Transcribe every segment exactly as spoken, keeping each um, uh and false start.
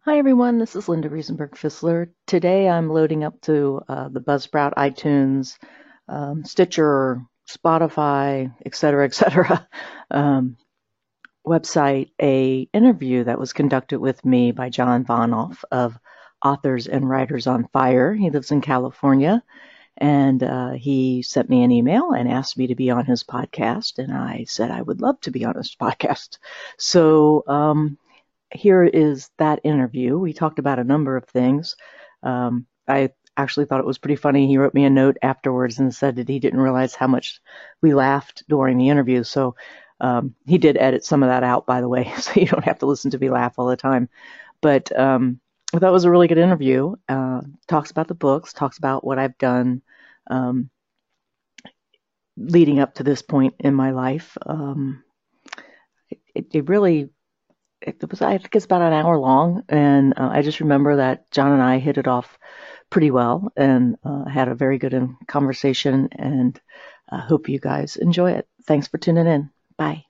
Hi everyone, this is Linda Riesenberg-Fissler. Today I'm loading up to uh, the Buzzsprout, iTunes, um, Stitcher, Spotify, et cetera, et cetera, um, website a interview that was conducted with me by John Vonhoff of Authors and Writers on Fire. He lives in California, and uh, he sent me an email and asked me to be on his podcast, and I said I would love to be on his podcast. So um, here is that interview. We talked about a number of things. Um, I actually thought it was pretty funny. He wrote me a note afterwards and said that he didn't realize how much we laughed during the interview. So um, he did edit some of that out, by the way, so you don't have to listen to me laugh all the time. But um, I thought it was a really good interview. Uh, talks about the books, talks about what I've done um, leading up to this point in my life. Um, it, it really... It was, I think it's about an hour long, and uh, I just remember that John and I hit it off pretty well and uh, had a very good conversation, and I uh, hope you guys enjoy it. Thanks for tuning in. Bye.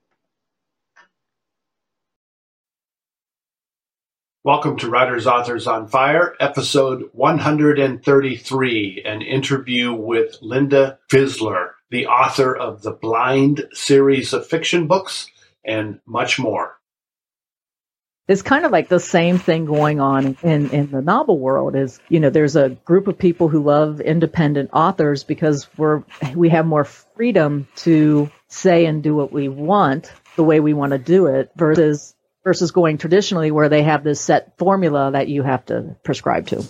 Welcome to Writers Authors on Fire, episode one hundred thirty-three, an interview with Linda Fissler, the author of the Blind series of fiction books and much more. It's kind of like the same thing going on in, in the novel world is, you know, there's a group of people who love independent authors because we're, we have more freedom to say and do what we want the way we want to do it versus, versus going traditionally where they have this set formula that you have to prescribe to.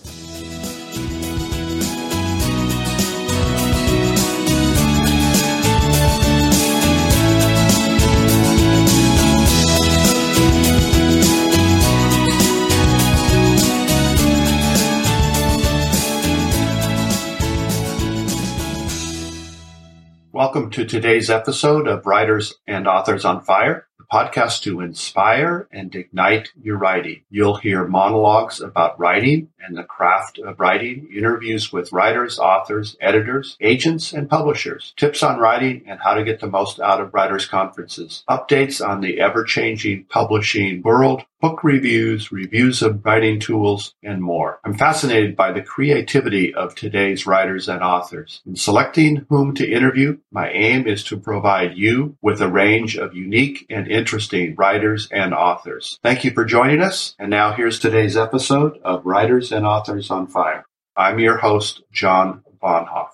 Welcome to today's episode of Writers and Authors on Fire, the podcast to inspire and ignite your writing. You'll hear monologues about writing and the craft of writing, interviews with writers, authors, editors, agents, and publishers, tips on writing and how to get the most out of writers' conferences, updates on the ever-changing publishing world, book reviews, reviews of writing tools, and more. I'm fascinated by the creativity of today's writers and authors. In selecting whom to interview, my aim is to provide you with a range of unique and interesting writers and authors. Thank you for joining us, and now here's today's episode of Writers and Authors on Fire. I'm your host, John Vonhoff.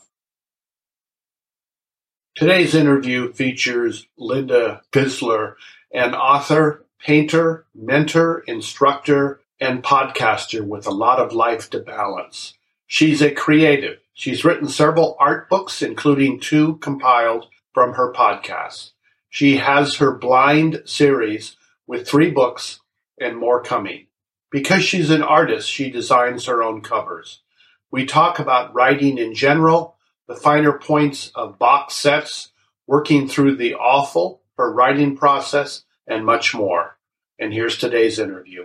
Today's interview features Linda Fissler, an author, painter, mentor, instructor, and podcaster with a lot of life to balance. She's a creative. She's written several art books, including two compiled from her podcast. She has her Blind series with three books and more coming. Because she's an artist, she designs her own covers. We talk about writing in general, the finer points of box sets, working through the awful, her writing process, and much more. And here's today's interview.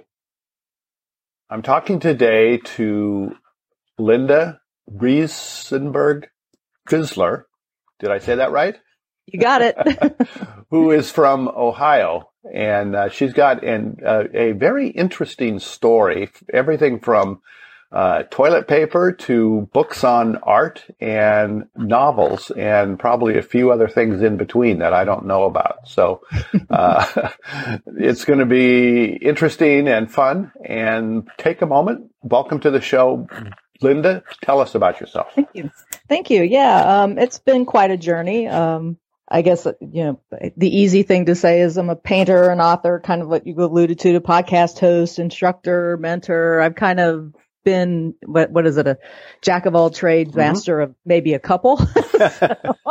I'm talking today to Linda Riesenberg-Fissler. Did I say that right? You got it. Who is from Ohio. And uh, she's got an, uh, a very interesting story, everything from Uh, toilet paper to books on art and novels and probably a few other things in between that I don't know about. So uh, it's going to be interesting and fun. And take a moment. Welcome to the show. Linda, tell us about yourself. Thank you. Thank you. Yeah, um, it's been quite a journey. Um, I guess, you know, the easy thing to say is I'm a painter, an author, kind of what you alluded to, the podcast host, instructor, mentor. I've kind of been, what, what is it, a jack of all trades, mm-hmm. master of maybe a couple. so,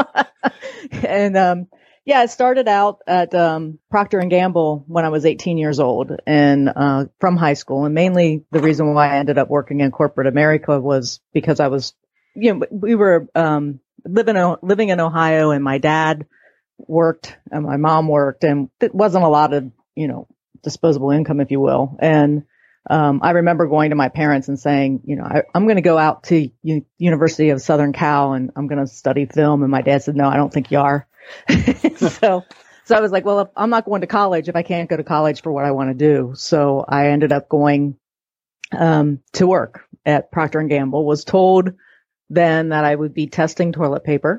and, um, yeah, I started out at, um, Procter and Gamble when I was eighteen years old and, uh, from high school. And mainly the reason why I ended up working in corporate America was because I was, you know, we were, um, living, living in Ohio and my dad worked and my mom worked and it wasn't a lot of, you know, disposable income, if you will. And, Um, I remember going to my parents and saying, you know, I, I'm going to go out to U- University of Southern Cal and I'm going to study film. And my dad said, no, I don't think you are. so, so I was like, well, if I'm not going to college if I can't go to college for what I want to do. So I ended up going um, to work at Procter and Gamble, was told then that I would be testing toilet paper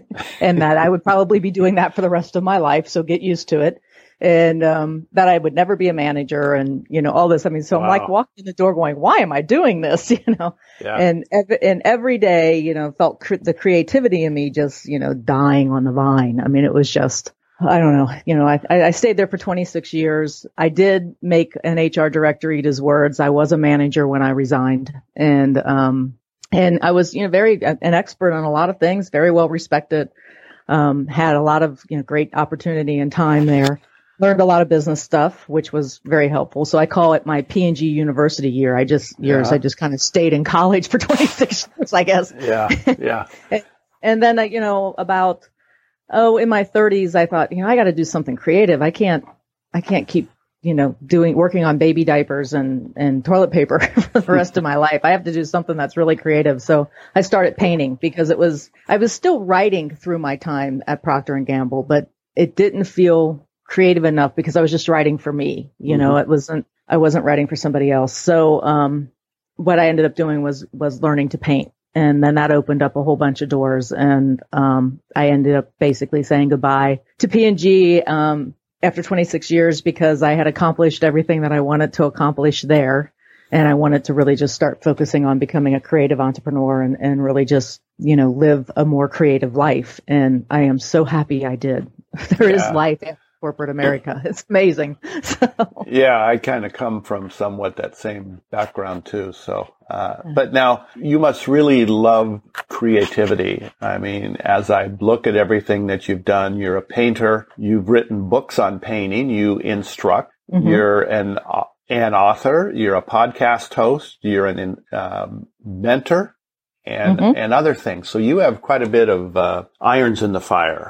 and that I would probably be doing that for the rest of my life. So get used to it. And, um, that I would never be a manager and, you know, all this. I mean, so wow. I'm like walking in the door going, why am I doing this? You know, yeah. and, ev- and every day, you know, felt cr- the creativity in me just, you know, dying on the vine. I mean, it was just, I don't know, you know, I, I stayed there for twenty-six years. I did make an H R director eat his words. I was a manager when I resigned, and, um, and I was, you know, very, an expert on a lot of things, very well respected, um, had a lot of, you know, great opportunity and time there. Learned a lot of business stuff, which was very helpful. So I call it my P and G university year. I just, years, yeah. I just kind of stayed in college for twenty-six years, I guess. Yeah. Yeah. and, and then, you know, about, oh, in my thirties, I thought, you know, I got to do something creative. I can't, I can't keep, you know, doing, working on baby diapers and, and toilet paper for the rest of my life. I have to do something that's really creative. So I started painting because it was, I was still writing through my time at Procter and Gamble, but it didn't feel creative enough because I was just writing for me. You mm-hmm. know, it wasn't, I wasn't writing for somebody else. So, um, what I ended up doing was, was learning to paint. And then that opened up a whole bunch of doors. And, um, I ended up basically saying goodbye to P and G, um, after twenty-six years because I had accomplished everything that I wanted to accomplish there. And I wanted to really just start focusing on becoming a creative entrepreneur and, and really just, you know, live a more creative life. And I am so happy I did. There yeah. is life after corporate America. It's amazing. So. Yeah, I kind of come from somewhat that same background too. So, uh, but now you must really love creativity. I mean, as I look at everything that you've done, you're a painter, you've written books on painting, you instruct, mm-hmm. you're an, uh, an author, you're a podcast host, you're an um, mentor, and mm-hmm. and other things. So you have quite a bit of uh, irons in the fire.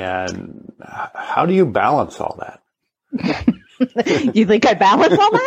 And how do you balance all that? You think I balance all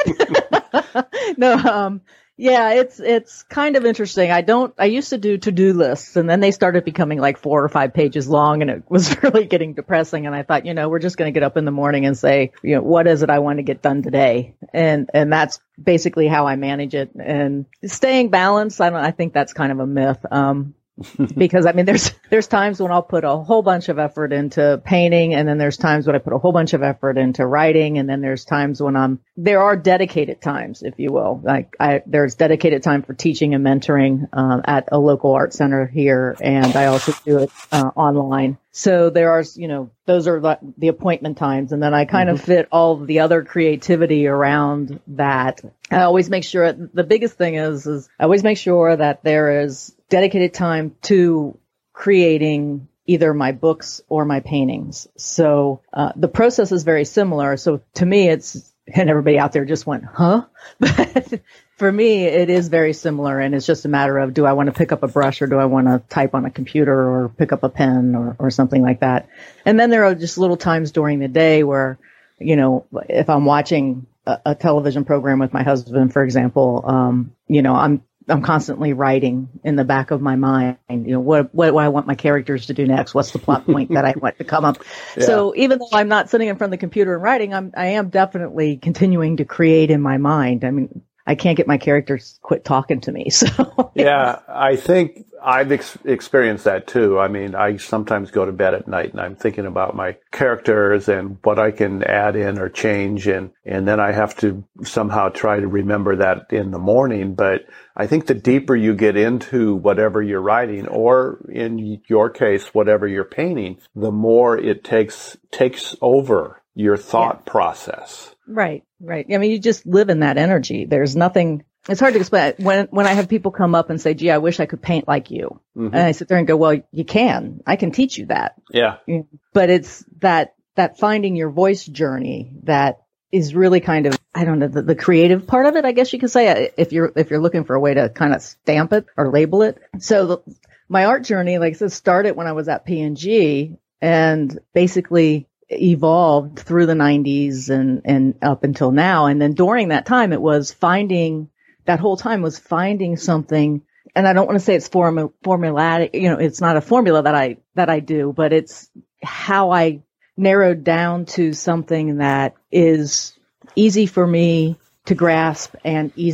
that? No, um, yeah, it's it's kind of interesting. I don't. I used to do to-do lists, and then they started becoming like four or five pages long, and it was really getting depressing. And I thought, you know, we're just going to get up in the morning and say, you know, what is it I want to get done today? And and that's basically how I manage it. And staying balanced, I don't. I think that's kind of a myth. Um, because I mean, there's, there's times when I'll put a whole bunch of effort into painting, and then there's times when I put a whole bunch of effort into writing, and then there's times when I'm, there are dedicated times, if you will. Like I, there's dedicated time for teaching and mentoring, um, at a local art center here, and I also do it, uh, online. So there are, you know, those are the, the appointment times, and then I kind mm-hmm. of fit all of the other creativity around that. I always make sure, the biggest thing is, is I always make sure that there is dedicated time to creating either my books or my paintings. So, uh, the process is very similar. So to me, it's, and everybody out there just went, huh? But for me, it is very similar. And it's just a matter of, do I want to pick up a brush or do I want to type on a computer or pick up a pen or, or something like that? And then there are just little times during the day where, you know, if I'm watching a, a television program with my husband, for example, um, you know, I'm, I'm constantly writing in the back of my mind, you know, what, what, what I want my characters to do next. What's the plot point that I want to come up? Yeah. So even though I'm not sitting in front of the computer and writing, I'm, I am definitely continuing to create in my mind. I mean, I can't get my characters quit talking to me. So yeah, I think I've ex- experienced that too. I mean, I sometimes go to bed at night and I'm thinking about my characters and what I can add in or change. And, and then I have to somehow try to remember that in the morning. But I think the deeper you get into whatever you're writing, or in your case, whatever you're painting, the more it takes, takes over your thought yeah. process. Right, right. I mean, you just live in that energy. There's nothing, it's hard to explain. When, when I have people come up and say, gee, I wish I could paint like you. Mm-hmm. And I sit there and go, well, you can. I can teach you that. Yeah. But it's that, that finding your voice journey that is really kind of, I don't know, the, the creative part of it, I guess you could say, if you're, if you're looking for a way to kind of stamp it or label it. So the, my art journey, like I said, started when I was at P and G and basically evolved through the nineties and, and up until now. And then during that time, it was finding, that whole time was finding something. And I don't want to say it's form, formulatic, you know, it's not a formula that I, that I do, but it's how I narrowed down to something that is easy for me to grasp and easy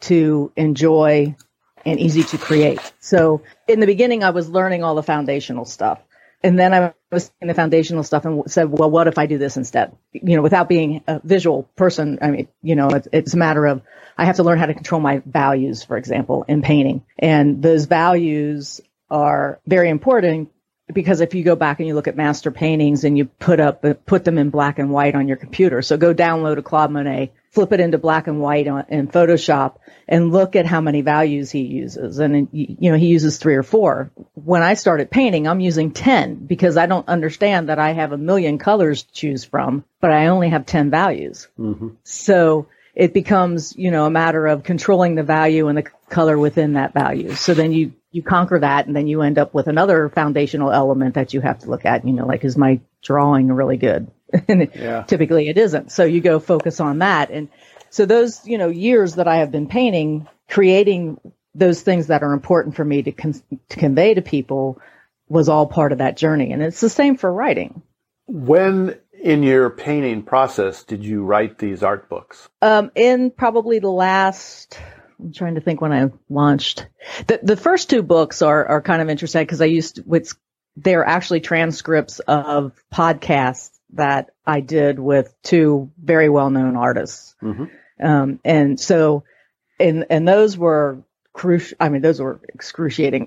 to enjoy and easy to create. So in the beginning, I was learning all the foundational stuff. And then I was in the foundational stuff and said, well, what if I do this instead? You know, without being a visual person, I mean, you know, it's, it's a matter of, I have to learn how to control my values, for example, in painting. And those values are very important because if you go back and you look at master paintings and you put up, put them in black and white on your computer. So go download a Claude Monet, flip it into black and white on, in Photoshop and look at how many values he uses. And, you know, he uses three or four. When I started painting, I'm using ten because I don't understand that I have a million colors to choose from, but I only have ten values. Mm-hmm. So it becomes, you know, a matter of controlling the value and the color within that value. So then you, you conquer that and then you end up with another foundational element that you have to look at, you know, like, is my drawing really good? And yeah. Typically it isn't. So you go focus on that. And so those, you know, years that I have been painting, creating those things that are important for me to, con- to convey to people was all part of that journey. And it's the same for writing. When in your painting process did you write these art books? Um, in probably the last, I'm trying to think when I launched. The, the first two books are, are kind of interesting because I used to, with, they're actually transcripts of podcasts that I did with two very well-known artists. Mm-hmm. Um, and so, and, and those were crucial. I mean, those were excruciating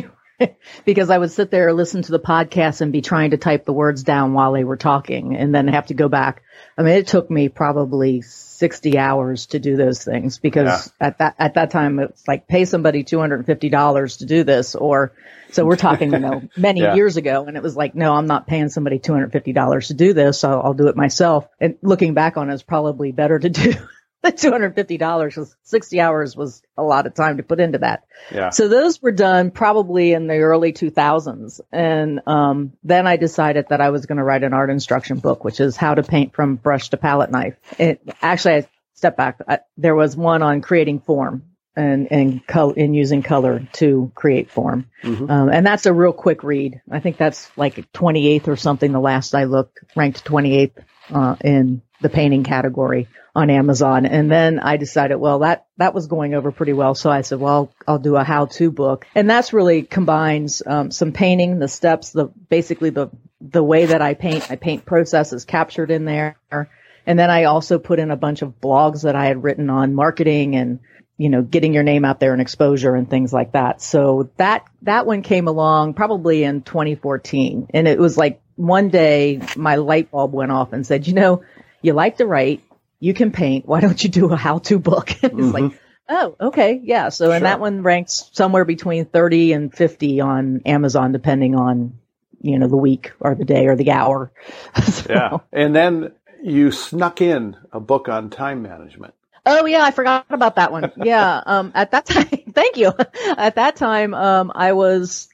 because I would sit there, listen to the podcast and be trying to type the words down while they were talking and then have to go back. I mean, it took me probably sixty hours to do those things because yeah. at that, at that time it's like pay somebody two hundred fifty dollars to do this or, so we're talking, you know, many yeah. years ago and it was like, no, I'm not paying somebody two hundred fifty dollars to do this. So I'll do it myself. And looking back on it, it's probably better to do the two hundred fifty dollars because sixty hours was a lot of time to put into that. Yeah. So those were done probably in the early two thousands. And um, then I decided that I was going to write an art instruction book, which is how to paint from brush to palette knife. It, actually, I stepped back. I, there was one on creating form and and, col- and using color to create form. Mm-hmm. Um, and that's a real quick read. I think that's like twenty-eighth or something. The last I looked, ranked twenty-eighth uh, in the painting category on Amazon. And then I decided, well, that, that was going over pretty well. So I said, well, I'll do a how-to book. And that's really combines, um, some painting, the steps, the, basically the, the way that I paint, my paint process is captured in there. And then I also put in a bunch of blogs that I had written on marketing and, you know, getting your name out there and exposure and things like that. So that, that one came along probably in twenty fourteen. And it was like one day my light bulb went off and said, you know, you like to write, you can paint. Why don't you do a how-to book? And it's mm-hmm. like, oh, okay. Yeah. So, and sure. that one ranks somewhere between thirty and fifty on Amazon, depending on, you know, the week or the day or the hour. So. Yeah. And then you snuck in a book on time management. Oh yeah. I forgot about that one. Yeah. Um, at that time, thank you. At that time, um, I was,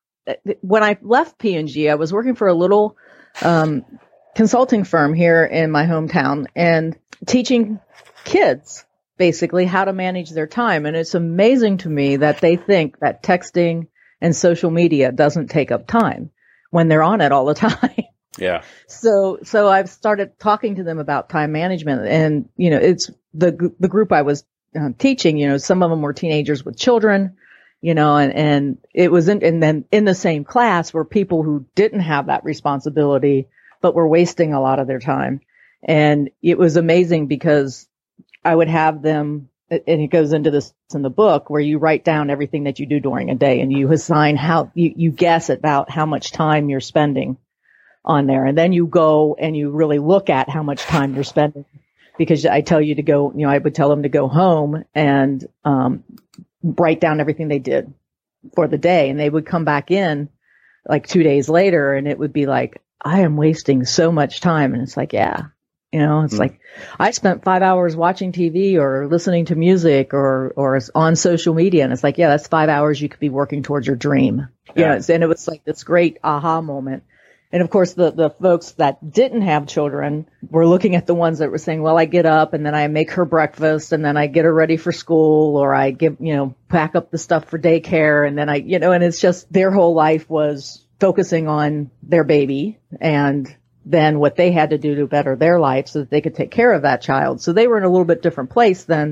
when I left P and G, I was working for a little, um, consulting firm here in my hometown and teaching kids basically how to manage their time. And it's amazing to me that they think that texting and social media doesn't take up time when they're on it all the time. Yeah. So, so I've started talking to them about time management and, you know, it's the, the group I was um, teaching, you know, some of them were teenagers with children, you know, and, and it was in, and then in the same class were people who didn't have that responsibility but were wasting a lot of their time. And it was amazing because I would have them, and it goes into this in the book, where you write down everything that you do during a day and you assign how, you, you guess about how much time you're spending on there. And then you go and you really look at how much time you're spending because I tell you to go, you know, I would tell them to go home and um, write down everything they did for the day. And they would come back in like two days later and it would be like, I am wasting so much time. And it's like, yeah, you know, it's mm. like I spent five hours watching T V or listening to music or, or on social media. And it's like, yeah, that's five hours you could be working towards your dream. Yeah. You know, and it was like this great aha moment. And of course, the, the folks that didn't have children were looking at the ones that were saying, well, I get up and then I make her breakfast and then I get her ready for school or I give, you know, pack up the stuff for daycare. And then I, you know, and it's just their whole life was focusing on their baby and then what they had to do to better their life so that they could take care of that child. So they were in a little bit different place than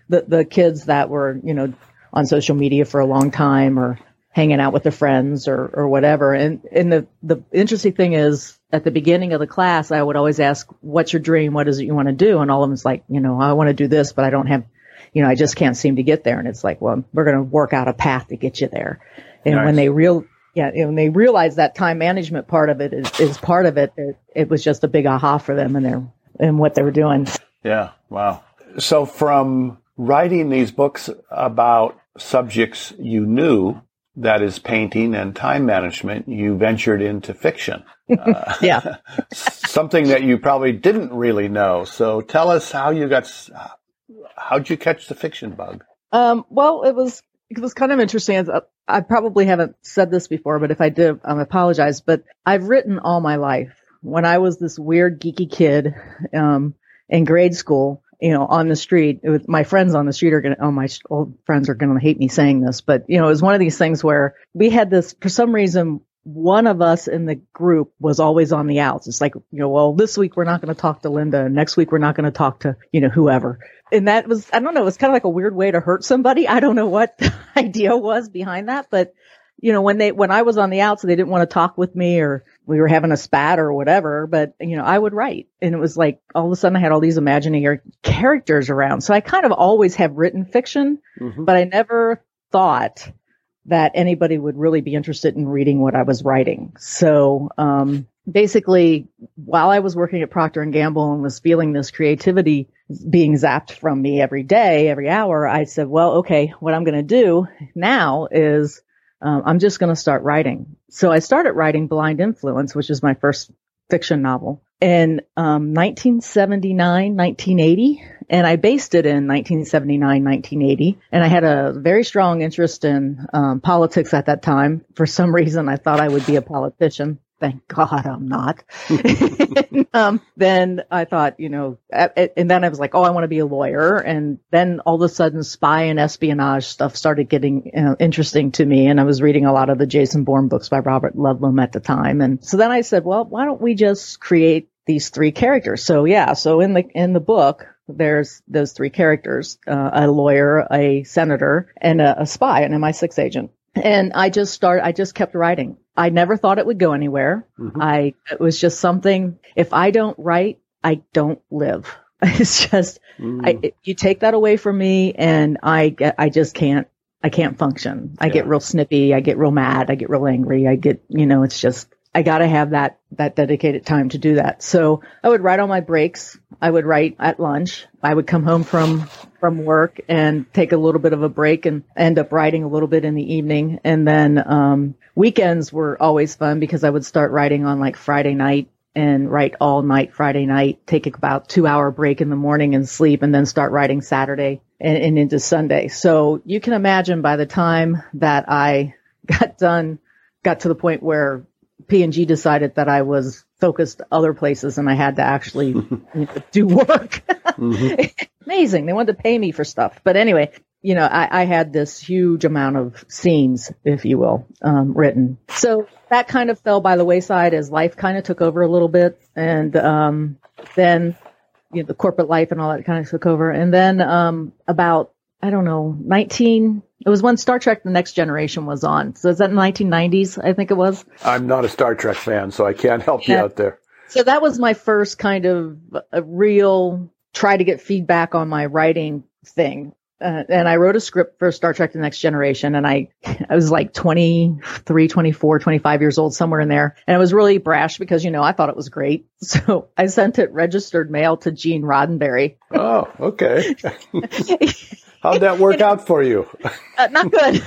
the, the kids that were, you know, on social media for a long time or hanging out with their friends or, or whatever. And, and the, the interesting thing is at the beginning of the class, I would always ask, what's your dream? What is it you want to do? And all of them's like, you know, I want to do this, but I don't have, you know, I just can't seem to get there. And it's like, well, we're going to work out a path to get you there. And nice. when they real, yeah, when they realize that time management part of it is, is part of it, it, it was just a big aha for them and their, and what they were doing. Yeah. Wow. So from writing these books about subjects you knew, that is painting and time management, you ventured into fiction. Uh, yeah. Something that you probably didn't really know. So tell us how you got, how'd you catch the fiction bug? Um, well, it was, it was kind of interesting. I probably haven't said this before, but if I did, I apologize. But I've written all my life. When I was this weird geeky kid, um, in grade school, you know, on the street, it was, my friends on the street are going to, oh, my old friends are going to hate me saying this, but, you know, it was one of these things where we had this, for some reason, one of us in the group was always on the outs. It's like, you know, well, this week we're not going to talk to Linda, and next week we're not going to talk to, you know, whoever. And that was, I don't know, it was kind of like a weird way to hurt somebody. I don't know what the idea was behind that, but, you know, when they, when I was on the outs, they didn't want to talk with me, or we were having a spat or whatever, but, you know, I would write. And it was like, all of a sudden I had all these imaginary characters around. So I kind of always have written fiction, mm-hmm. but I never thought that anybody would really be interested in reading what I was writing. So, um, basically, while I was working at Procter and Gamble and was feeling this creativity being zapped from me every day, every hour, I said, well, okay, what I'm going to do now is Um, I'm just going to start writing. So I started writing Blind Influence, which is my first fiction novel, in um, nineteen seventy-nine, nineteen eighty. And I based it in nineteen seventy-nine, nineteen eighty. And I had a very strong interest in um, politics at that time. For some reason, I thought I would be a politician. Thank God I'm not. um, then I thought, you know, and then I was like, oh, I want to be a lawyer. And then all of a sudden, spy and espionage stuff started getting you know, interesting to me. And I was reading a lot of the Jason Bourne books by Robert Ludlum at the time. And so then I said, well, why don't we just create these three characters? So yeah, so in the in the book, there's those three characters, uh, a lawyer, a senator, and a, a spy, an M I six agent. And I just started, I just kept writing. I never thought it would go anywhere. Mm-hmm. I, it was just something, if I don't write, I don't live. It's just, mm. I, it, you take that away from me and I get, I just can't, I can't function. I yeah. get real snippy. I get real mad. I get real angry. I get, you know, it's just, I gotta have that, that dedicated time to do that. So I would write on my breaks. I would write at lunch. I would come home from, from work and take a little bit of a break and end up writing a little bit in the evening. And then, um, weekends were always fun because I would start writing on like Friday night and write all night Friday night, take about two hour break in the morning and sleep, and then start writing Saturday and, and into Sunday. So you can imagine by the time that I got done, got to the point where P and G decided that I was focused other places and I had to actually you know, do work. Mm-hmm. Amazing. They wanted to pay me for stuff. But anyway, you know, I, I had this huge amount of scenes, if you will, um, written. So that kind of fell by the wayside as life kind of took over a little bit. And um, then, you know, the corporate life and all that kind of took over. And then um, about, I don't know, nineteen It was when Star Trek The Next Generation was on. So is that in the nineteen nineties, I think it was? I'm not a Star Trek fan, so I can't help yeah. you out there. So that was my first kind of a real try to get feedback on my writing thing. Uh, and I wrote a script for Star Trek The Next Generation, and I, I was like twenty-three, twenty-four, twenty-five years old, somewhere in there. And I was really brash because, you know, I thought it was great. So I sent it registered mail to Gene Roddenberry. Oh, okay. How'd that work you know, out for you? uh, not good.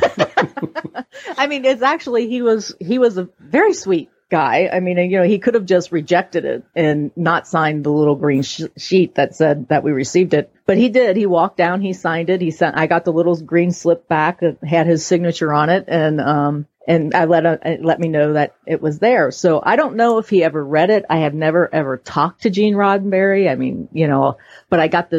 I mean, it's actually, he was, he was a very sweet guy. I mean, you know, he could have just rejected it and not signed the little green sh- sheet that said that we received it. But he did. He walked down, he signed it. He sent, I got the little green slip back that had his signature on it. And, um, and I let, uh, let me know that it was there. So I don't know if he ever read it. I have never ever talked to Gene Roddenberry. I mean, you know, but I got this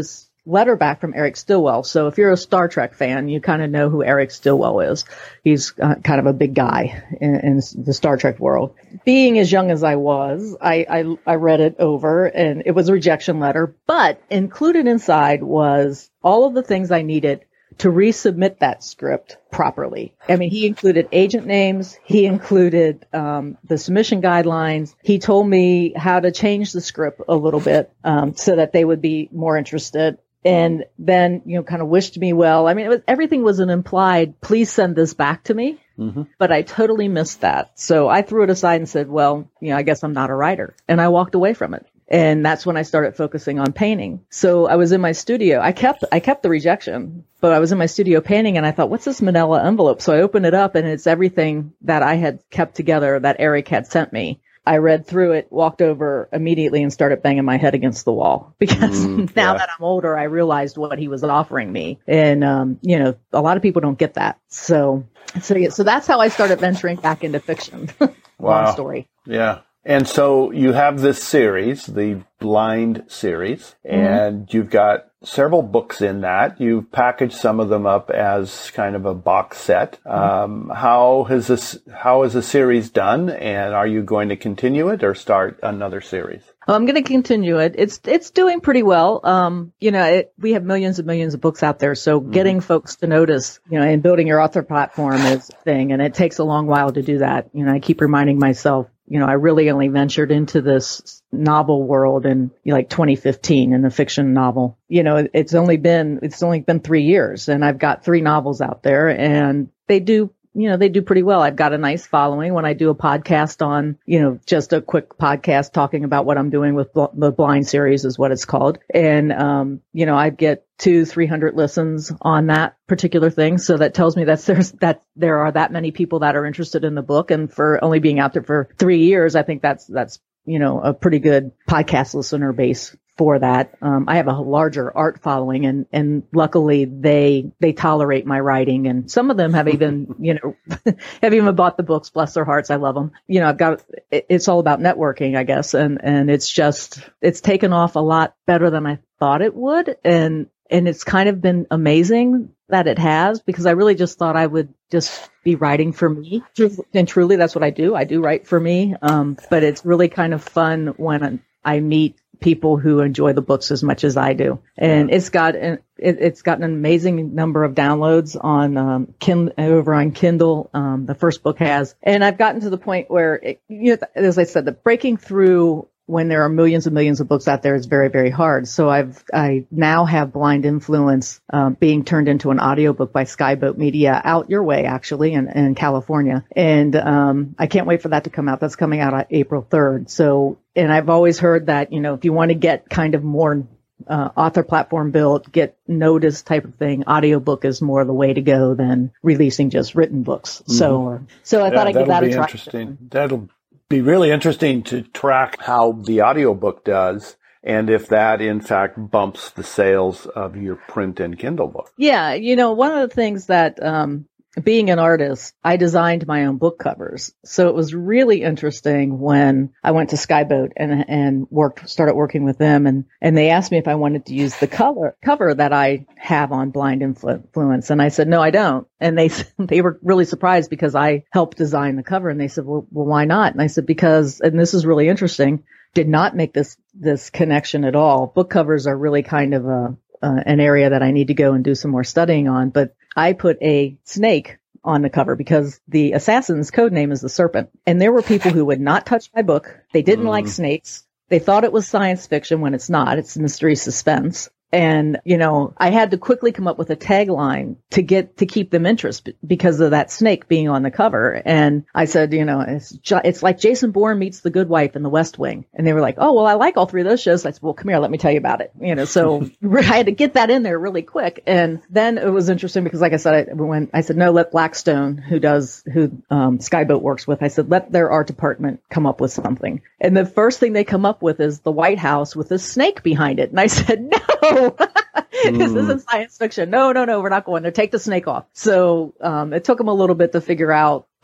letter back from Eric Stillwell. So if you're a Star Trek fan, you kind of know who Eric Stillwell is. He's uh, kind of a big guy in, in the Star Trek world. Being as young as I was, I, I, I read it over, and it was a rejection letter, but included inside was all of the things I needed to resubmit that script properly. I mean, he included agent names. He included um, the submission guidelines. He told me how to change the script a little bit um, so that they would be more interested. And then, you know, kind of wished me well. I mean, it was, everything was an implied, please send this back to me. Mm-hmm. But I totally missed that. So I threw it aside and said, well, you know, I guess I'm not a writer. And I walked away from it. And that's when I started focusing on painting. So I was in my studio. I kept, I kept the rejection, but I was in my studio painting and I thought, what's this manila envelope? So I opened it up and it's everything that I had kept together that Eric had sent me. I read through it, walked over immediately and started banging my head against the wall because mm, now yeah. that I'm older, I realized what he was offering me. And, um, you know, a lot of people don't get that. So, so, so that's how I started venturing back into fiction. Wow. Long story. Yeah. And so you have this series, the Blind series, and mm-hmm. you've got several books in that. You've packaged some of them up as kind of a box set. Mm-hmm. Um, how has this, how is the series done? And are you going to continue it or start another series? I'm going to continue it. It's, it's doing pretty well. Um, you know, it, we have millions and millions of books out there. So mm-hmm. getting folks to notice, you know, and building your author platform is a thing. And it takes a long while to do that. You know, I keep reminding myself, you know, I really only ventured into this novel world in you know, like twenty fifteen in the fiction novel. You know, it's only been, it's only been three years and I've got three novels out there and they do, you know, they do pretty well. I've got a nice following when I do a podcast on, you know, just a quick podcast talking about what I'm doing with bl- the Blind series is what it's called. And, um, you know, I get two, three hundred listens on that particular thing. So that tells me that there's, that there are that many people that are interested in the book. And for only being out there for three years, I think that's, that's, you know, a pretty good podcast listener base for that. Um, I have a larger art following and, and luckily they, they tolerate my writing and some of them have even, you know, have even bought the books, bless their hearts. I love them. You know, I've got, it's all about networking, I guess. And, and it's just, it's taken off a lot better than I thought it would. And, and it's kind of been amazing that it has because I really just thought I would just be writing for me. And truly that's what I do. I do write for me. Um, but it's really kind of fun when I meet people who enjoy the books as much as I do. And yeah. it's got an, it, it's got an amazing number of downloads on, um, Kindle, over on Kindle. Um, the first book has, and I've gotten to the point where, it, you know, as I said, the breaking through when there are millions and millions of books out there is very, very hard. So I've, I now have Blind Influence, um, being turned into an audiobook by Skyboat Media out your way, actually, in, in California. And, um, I can't wait for that to come out. That's coming out on April third. So, and I've always heard that, you know, if you want to get kind of more, uh, author platform built, get noticed type of thing, audiobook is more the way to go than releasing just written books. Mm-hmm. So, so I yeah, thought I'd give that a try. Interesting. That'll be really interesting to track how the audiobook does and if that in fact bumps the sales of your print and Kindle book. Yeah, you know, one of the things that um being an artist, I designed my own book covers. So it was really interesting when I went to Skyboat and and worked started working with them and and they asked me if I wanted to use the color cover that I have on Blind Influence and I said no, I don't. And they they were really surprised because I helped design the cover and they said, "Well, well why not?" And I said because and this is really interesting, did not make this this connection at all. Book covers are really kind of a uh, an area that I need to go and do some more studying on, but I put a snake on the cover because the assassin's code name is the Serpent. And there were people who would not touch my book. They didn't mm. like snakes. They thought it was science fiction when it's not. It's mystery suspense. And, you know, I had to quickly come up with a tagline to get, to keep them interested because of that snake being on the cover. And I said, you know, it's, it's like Jason Bourne meets The Good Wife in The West Wing. And they were like, oh, well, I like all three of those shows. I said, well, come here, let me tell you about it. You know, so I had to get that in there really quick. And then it was interesting because, like I said, I, when I said, no, let Blackstone, who does, who, um, Skyboat works with, I said, let their art department come up with something. And the first thing they come up with is the White House with a snake behind it. And I said, no. This mm. isn't science fiction. No, no, no, we're not going there. Take the snake off. So um, it took them a little bit to figure out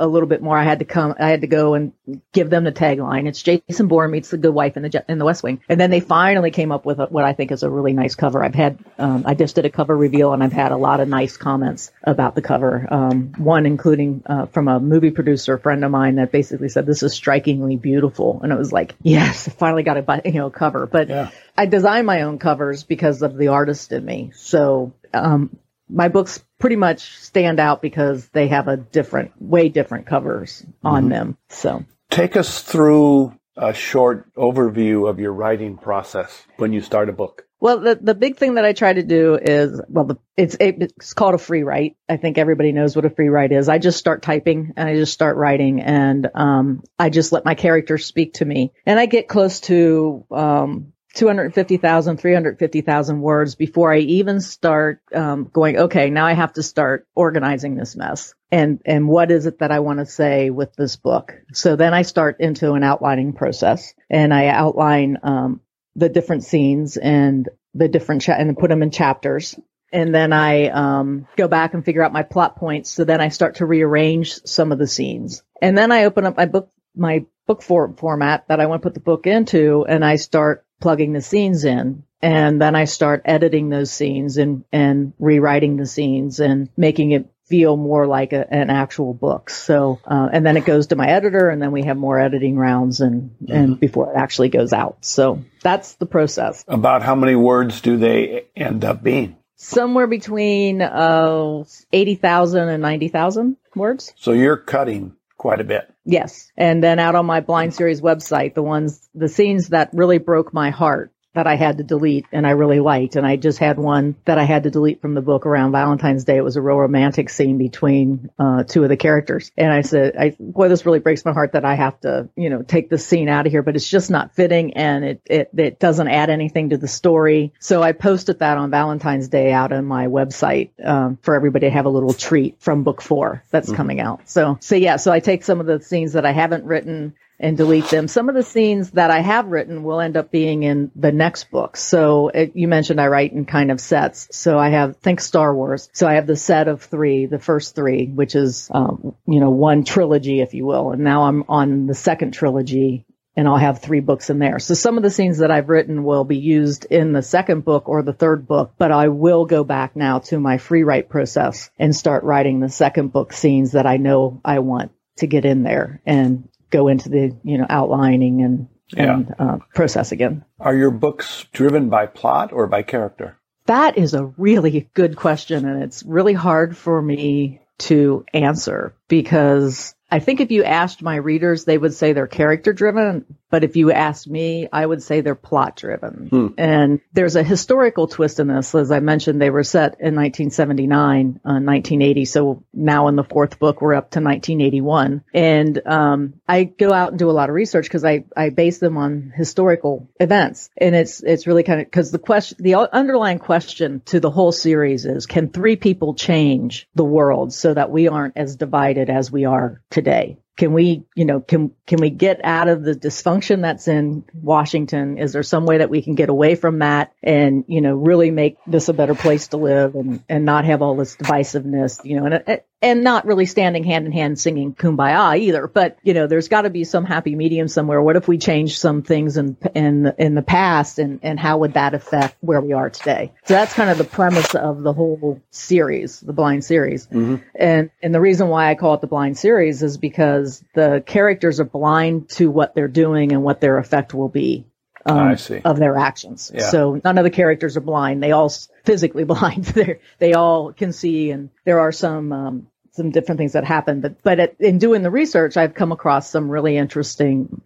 a little bit more, I had to come, I had to go and give them the tagline. It's Jason Bourne meets the good wife in the Je- in the West Wing. And then they finally came up with a, what I think is a really nice cover. I've had, um, I just did a cover reveal, and I've had a lot of nice comments about the cover. Um, one including uh, from a movie producer friend of mine that basically said, this is strikingly beautiful. And it was like, yes, I finally got a, you know, cover. But Yeah. I design my own covers because of the artist in me. So, um, my books pretty much stand out because they have a different, way different covers on mm-hmm. them. So take us through a short overview of your writing process when you start a book. Well, the, the big thing that I try to do is, well, the, it's it's called a free write. I think everybody knows what a free write is. I just start typing and I just start writing, and um, I just let my characters speak to me. And I get close to um, two hundred fifty thousand, three hundred fifty thousand words before I even start um, going, okay, now I have to start organizing this mess. And, and what is it that I want to say with this book? So then I start into an outlining process, and I outline um, the different scenes and the different, cha- and put them in chapters. And then I um, go back and figure out my plot points. So then I start to rearrange some of the scenes. And then I open up my book, my book for, format that I want to put the book into, and I start plugging the scenes in. And then I start editing those scenes and, and rewriting the scenes and making it feel more like a, an actual book. So, uh, and then it goes to my editor, and then we have more editing rounds and, mm-hmm. and before it actually goes out. So that's the process. About how many words do they end up being? Somewhere between uh, eighty thousand and ninety thousand words. So you're cutting quite a bit. Yes. And then out on my Blind Series website, the ones, the scenes that really broke my heart that I had to delete and I really liked. And I just had one that I had to delete from the book around Valentine's Day. It was a real romantic scene between uh two of the characters. And I said, I, boy, this really breaks my heart that I have to, you know, take this scene out of here, but it's just not fitting, and it, it, it doesn't add anything to the story. So I posted that on Valentine's Day out on my website, um, for everybody to have a little treat from book four that's mm-hmm. coming out. So, so yeah, so I take some of the scenes that I haven't written and delete them. Some of the scenes that I have written will end up being in the next book. So it, you mentioned I write in kind of sets. So I have, think Star Wars. So I have the set of three, the first three, which is, um, you know, one trilogy, if you will. And now I'm on the second trilogy, and I'll have three books in there. So some of the scenes that I've written will be used in the second book or the third book, but I will go back now to my free write process and start writing the second book scenes that I know I want to get in there and go into the, you know, outlining and, yeah. and uh, process again. Are your books driven by plot or by character? That is a really good question, and it's really hard for me to answer, because I think if you asked my readers, they would say they're character driven. But if you asked me, I would say they're plot driven. Hmm. And there's a historical twist in this. As I mentioned, they were set in nineteen seventy-nine, uh, nineteen eighty. So now in the fourth book, we're up to nineteen eighty-one. And um, I go out and do a lot of research because I, I base them on historical events. And it's it's really kind of, because the question, the underlying question to the whole series is, can three people change the world so that we aren't as divided as we are today? Can we, you know, can, can we get out of the dysfunction that's in Washington? Is there some way that we can get away from that and, you know, really make this a better place to live and, and not have all this divisiveness, you know, and, and not really standing hand in hand singing Kumbaya either. But, you know, there's got to be some happy medium somewhere. What if we change some things in, in, in the past, and, and how would that affect where we are today? So that's kind of the premise of the whole series, the Blind series. Mm-hmm. And, and the reason why I call it the Blind series is because the characters are blind to what they're doing and what their effect will be um, I see. of their actions. Yeah. So none of the characters are blind. They all physically blind. They they all can see, and there are some um, some different things that happen. But but at, in doing the research, I've come across some really interesting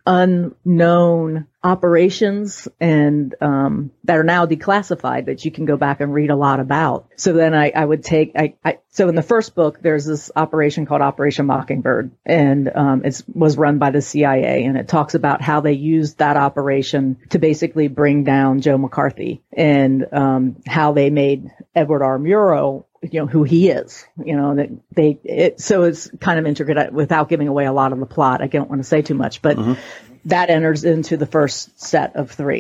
unknown operations and um, that are now declassified that you can go back and read a lot about. So then I, I would take, I, I so in the first book, there's this operation called Operation Mockingbird, and um, it was run by the C I A, and it talks about how they used that operation to basically bring down Joe McCarthy, and um, how they made Edward R. Murrow, you know, who he is, you know, that they, it, so it's kind of intricate without giving away a lot of the plot. I don't want to say too much, but mm-hmm. that enters into the first set of three.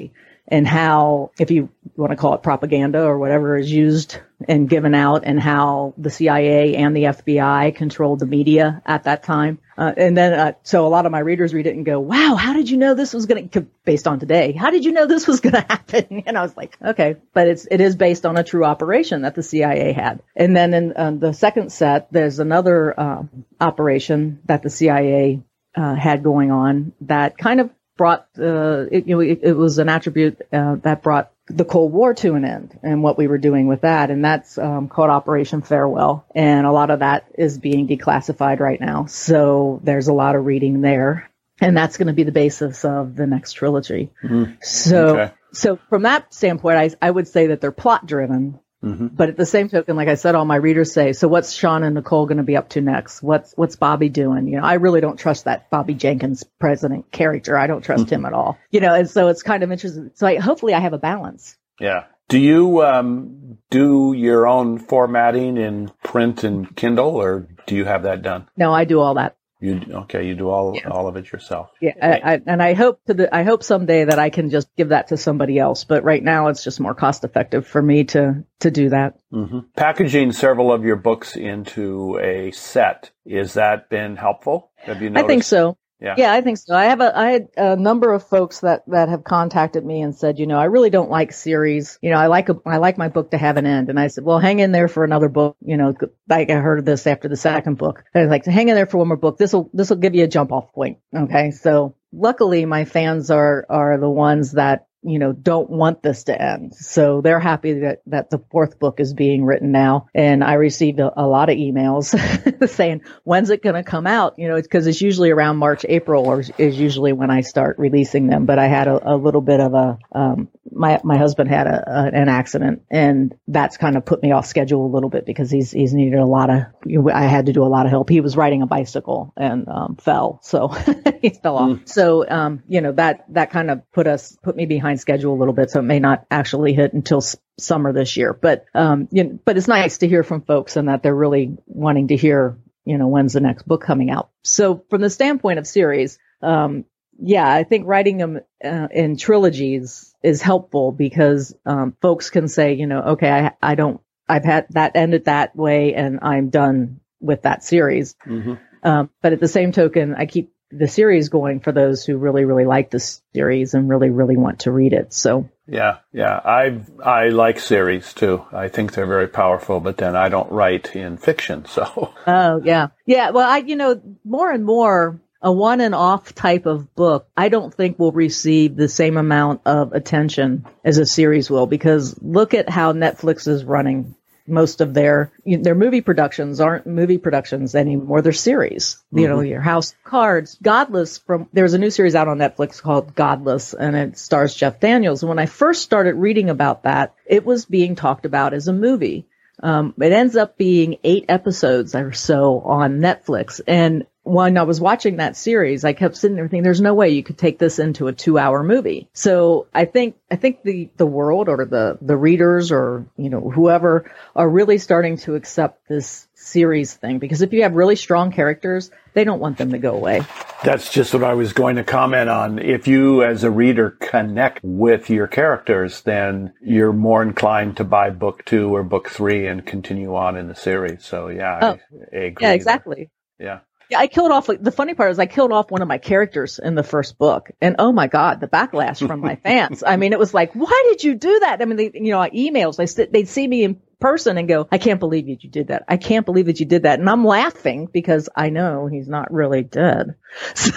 and how, if you want to call it propaganda or whatever is used and given out, and how the C I A and the F B I controlled the media at that time. Uh, and then, uh, so a lot of my readers read it and go, wow, how did you know this was going to, based on today, how did you know this was going to happen? And I was like, okay, but it's, it is based on a true operation that the C I A had. And then in um, the second set, there's another uh, operation that the C I A uh, had going on that kind of brought, uh, it, you know, it, it was an attribute uh, that brought the Cold War to an end and what we were doing with that. And that's um, called Operation Farewell. And a lot of that is being declassified right now. So there's a lot of reading there. And that's going to be the basis of the next trilogy. Mm-hmm. So, okay. so from that standpoint, I, I would say that they're plot driven. Mm-hmm. But at the same token, like I said, all my readers say, so what's Sean and Nicole going to be up to next? What's what's Bobby doing? You know, I really don't trust that Bobby Jenkins president character. I don't trust mm-hmm. him at all. You know, and so it's kind of interesting. So I, hopefully I have a balance. Yeah. Do you um, do your own formatting in print and Kindle, or do you have that done? No, I do all that. You okay? You do all yeah. all of it yourself. Yeah, I, I, and I hope to the, I hope someday that I can just give that to somebody else. But right now, it's just more cost effective for me to to do that. Mm-hmm. Packaging several of your books into a set, has that been helpful? Have you noticed? I think so. Yeah. Yeah, I think so. I have a, I had a number of folks that, that have contacted me and said, you know, I really don't like series. You know, I like, a, I like my book to have an end. And I said, well, hang in there for another book. You know, like I heard of this after the second book. I was like, hang in there for one more book. This will, this will give you a jump off point. Okay. So luckily my fans are, are the ones that, you know, don't want this to end. So they're happy that, that the fourth book is being written now. And I received a, a lot of emails saying, when's it going to come out? You know, it's because it's usually around March, April, or is usually when I start releasing them. But I had a, a little bit of a, um, my, my husband had a, a, an accident, and that's kind of put me off schedule a little bit because he's, he's needed a lot of, you know, I had to do a lot of help. He was riding a bicycle and, um, fell. So he fell off. Mm. So, um, you know, that, that kind of put us, put me behind schedule a little bit. So it may not actually hit until s- summer this year, but, um, you know, but it's nice to hear from folks and that they're really wanting to hear, you know, when's the next book coming out. So from the standpoint of series, um, yeah, I think writing them uh, in trilogies is helpful because um, folks can say, you know, okay, I, I don't, I've had that ended that way and I'm done with that series. Mm-hmm. Um, but at the same token, I keep the series going for those who really, really like the series and really, really want to read it. So. Yeah, yeah, I I like series too. I think they're very powerful, but then I don't write in fiction, so. Oh, yeah. Yeah, well, I, you know, more and more, a one and off type of book, I don't think will receive the same amount of attention as a series will, because look at how Netflix is running. Most of their their movie productions aren't movie productions anymore. They're series. Mm-hmm. You know, your House of Cards, Godless. From there's a new series out on Netflix called Godless, and it stars Jeff Daniels. And when I first started reading about that, it was being talked about as a movie. Um, it ends up being eight episodes or so on Netflix. And when I was watching that series, I kept sitting there thinking, there's no way you could take this into a two hour movie. So I think, I think the, the world or the, the readers or, you know, whoever are really starting to accept this series thing, because if you have really strong characters, they don't want them to go away. That's just what I was going to comment on. If you as a reader connect with your characters, then you're more inclined to buy book two or book three and continue on in the series. So yeah, oh, I, I agree. Yeah, exactly. There. Yeah. Yeah, I killed off, the funny part is I killed off one of my characters in the first book. And oh my God, the backlash from my fans. I mean, it was like, why did you do that? I mean, they, you know, emails, they, they'd see me in person and go, I can't believe that you did that. I can't believe that you did that. And I'm laughing because I know he's not really dead. So,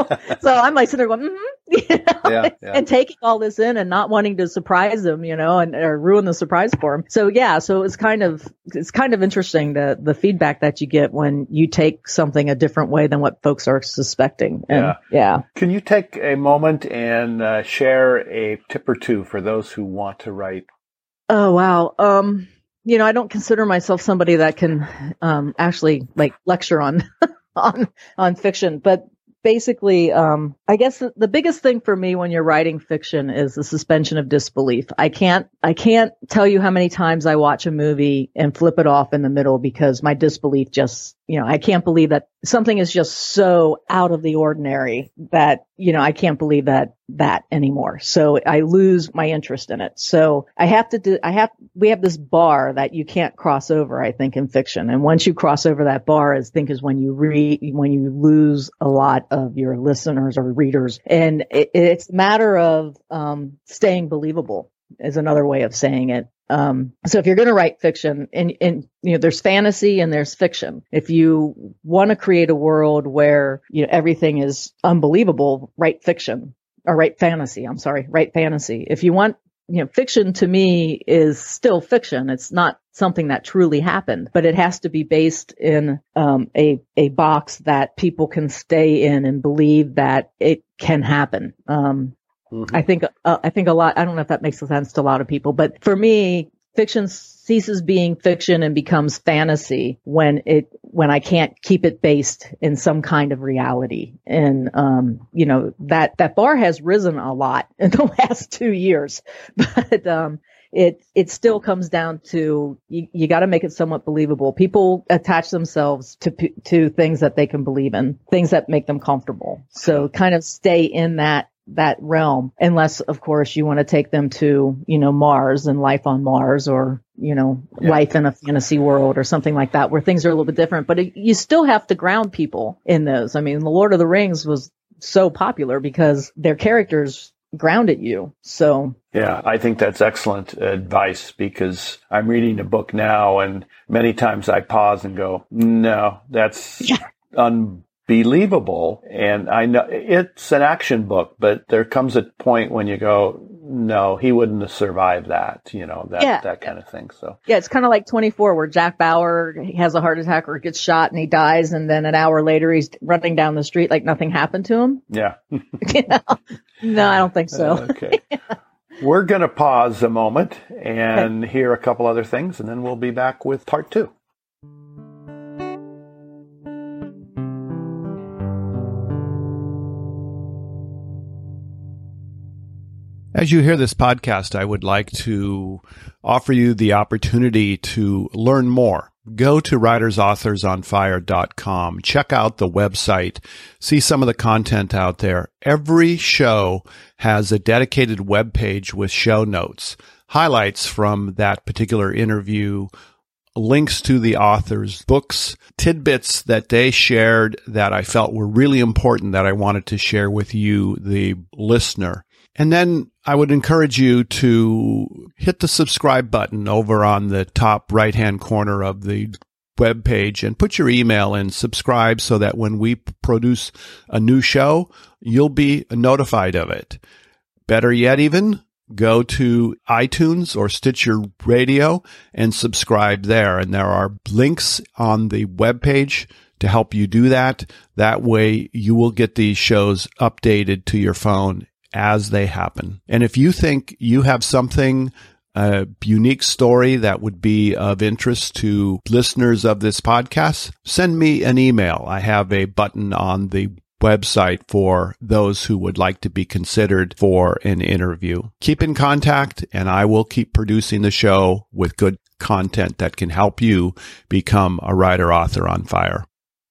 so I'm like sitting there going, mm-hmm. You know, yeah, yeah. And taking all this in and not wanting to surprise him, you know, and or ruin the surprise for him. So yeah, so it's kind of, it's kind of interesting the, the feedback that you get when you take something a different way than what folks are suspecting. And, yeah. yeah. Can you take a moment and uh, share a tip or two for those who want to write? Oh, wow. Um, You know, I don't consider myself somebody that can um, actually like lecture on on on fiction, but basically, um, I guess the, the biggest thing for me when you're writing fiction is the suspension of disbelief. I can't I can't tell you how many times I watch a movie and flip it off in the middle because my disbelief just, you know, I can't believe that something is just so out of the ordinary that, you know, I can't believe that that anymore. So I lose my interest in it. So I have to do, I have, we have this bar that you can't cross over, I think, in fiction. And once you cross over that bar, I think is when you read, when you lose a lot of your listeners or readers. And it, it's a matter of, um, staying believable is another way of saying it. Um, so if you're going to write fiction, and, and, you know, there's fantasy and there's fiction. If you want to create a world where, you know, everything is unbelievable, write fiction or write fantasy. I'm sorry, write fantasy. If you want, you know, fiction to me is still fiction. It's not something that truly happened, but it has to be based in, um, a, a box that people can stay in and believe that it can happen. Um, Mm-hmm. I think, uh, I think a lot, I don't know if that makes sense to a lot of people, but for me, fiction ceases being fiction and becomes fantasy when it, when I can't keep it based in some kind of reality. And, um, you know, that, that bar has risen a lot in the last two years, but, um, it, it still comes down to, you, you got to make it somewhat believable. People attach themselves to, to things that they can believe in, things that make them comfortable. So kind of stay in that that realm, unless, of course, you want to take them to, you know, Mars and life on Mars, or, you know, yeah. life in a fantasy world or something like that, where things are a little bit different. But it, you still have to ground people in those. I mean, The Lord of the Rings was so popular because their characters grounded you. So yeah, I think that's excellent advice, because I'm reading a book now and many times I pause and go, no, that's yeah. un. believable. And I know it's an action book, but there comes a point when you go, no, he wouldn't have survived that, you know, that, yeah. that kind of thing. So yeah, it's kind of like twenty-four, where Jack Bauer has a heart attack or gets shot and he dies. And then an hour later, he's running down the street like nothing happened to him. Yeah. You know? No, I don't think so. Uh, okay. yeah. We're going to pause a moment and okay. hear a couple other things, and then we'll be back with part two. As you hear this podcast, I would like to offer you the opportunity to learn more. Go to writers authors on fire dot com. Check out the website. See some of the content out there. Every show has a dedicated web page with show notes, highlights from that particular interview, links to the authors' books, tidbits that they shared that I felt were really important that I wanted to share with you, the listener. And then I would encourage you to hit the subscribe button over on the top right-hand corner of the web page and put your email in, subscribe, so that when we produce a new show, you'll be notified of it. Better yet even, go to iTunes or Stitcher Radio and subscribe there. And there are links on the web page to help you do that. That way you will get these shows updated to your phone as they happen. And if you think you have something, a unique story that would be of interest to listeners of this podcast, send me an email. I have a button on the website for those who would like to be considered for an interview. Keep in contact, and I will keep producing the show with good content that can help you become a writer author on fire.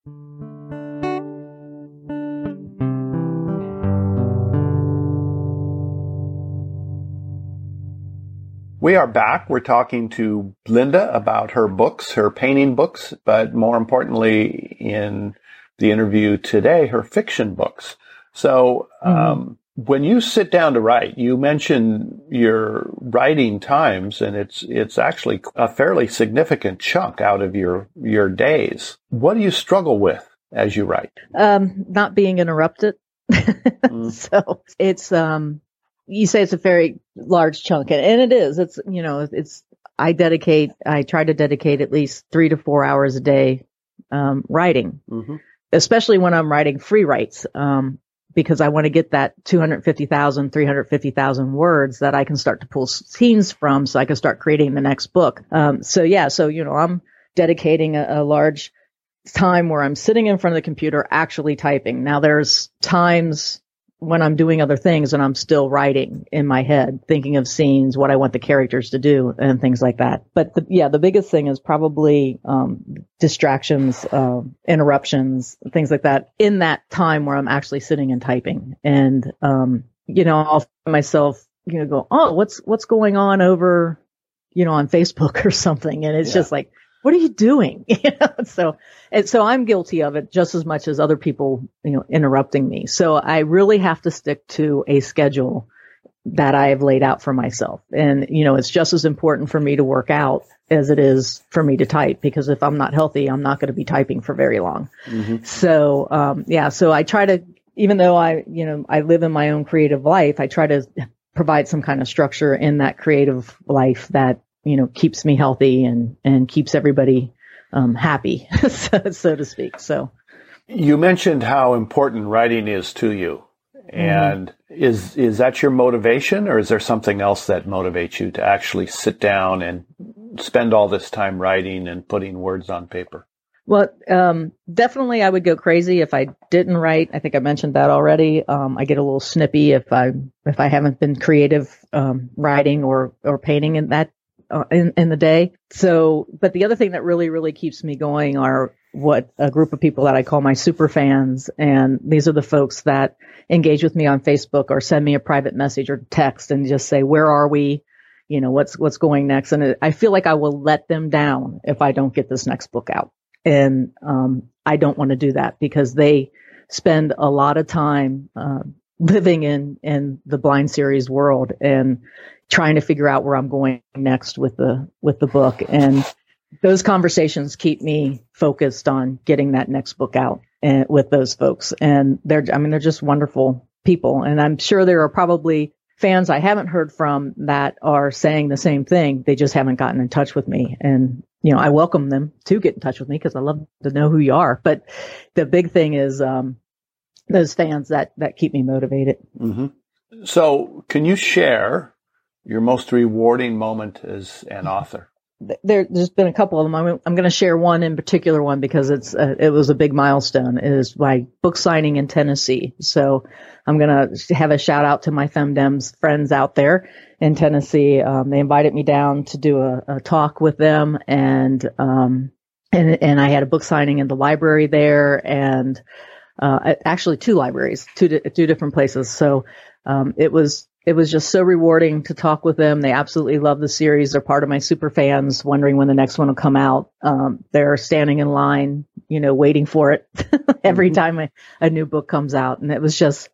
We are back. We're talking to Linda about her books, her painting books, but more importantly in the interview today, her fiction books. So um, mm-hmm. when you sit down to write, you mention your writing times, and it's it's actually a fairly significant chunk out of your, your days. What do you struggle with as you write? Um, not being interrupted. mm. So it's... um. You say it's a very large chunk, and it is. It's, you know, it's, I dedicate, I try to dedicate at least three to four hours a day, um, writing, mm-hmm. especially when I'm writing free writes, um, because I want to get that two hundred fifty thousand, three hundred fifty thousand words that I can start to pull scenes from so I can start creating the next book. Um, so yeah, so, you know, I'm dedicating a, a large time where I'm sitting in front of the computer actually typing. Now there's times when I'm doing other things and I'm still writing in my head, thinking of scenes, what I want the characters to do and things like that. But the, yeah, the biggest thing is probably, um, distractions, uh, interruptions, things like that in that time where I'm actually sitting and typing. And, um, you know, I'll find myself, you know, go, oh, what's, what's going on over, you know, on Facebook or something. And it's yeah. just like, what are you doing? You know, so, and so I'm guilty of it just as much as other people, you know, interrupting me. So I really have to stick to a schedule that I have laid out for myself. And, you know, it's just as important for me to work out as it is for me to type, because if I'm not healthy, I'm not going to be typing for very long. Mm-hmm. So, um, yeah, so I try to, even though I, you know, I live in my own creative life, I try to provide some kind of structure in that creative life that, you know, keeps me healthy and, and keeps everybody, um, happy, so, so to speak. So you mentioned how important writing is to you. And mm-hmm. is, is that your motivation, or is there something else that motivates you to actually sit down and spend all this time writing and putting words on paper? Well, um, definitely I would go crazy if I didn't write. I think I mentioned that already. Um, I get a little snippy if I, if I haven't been creative, um, writing or, or painting in that, uh, in, in the day. So, but the other thing that really, really keeps me going are what a group of people that I call my super fans. And these are the folks that engage with me on Facebook or send me a private message or text and just say, where are we? You know, what's, what's going next? And I feel like I will let them down if I don't get this next book out. And, um, I don't want to do that because they spend a lot of time, uh, living in, in the Blind Series world and trying to figure out where I'm going next with the, with the book. And those conversations keep me focused on getting that next book out and with those folks. And they're, I mean, they're just wonderful people. And I'm sure there are probably fans I haven't heard from that are saying the same thing. They just haven't gotten in touch with me. And, you know, I welcome them to get in touch with me because I love to know who you are. But the big thing is, um, those fans that, that keep me motivated. Mm-hmm. So can you share your most rewarding moment as an author? There, there's been a couple of them. I'm, I'm going to share one in particular one because it's uh, it was a big milestone. It is my book signing in Tennessee. So I'm going to have a shout out to my FemDems friends out there in Tennessee. Um, they invited me down to do a, a talk with them, and um, and and I had a book signing in the library there, and uh, actually two libraries, two di- two different places. So um, it was. It was just so rewarding to talk with them. They absolutely love the series. They're part of my super fans, wondering when the next one will come out. Um, they're standing in line, you know, waiting for it every mm-hmm. time a, a new book comes out. And it was just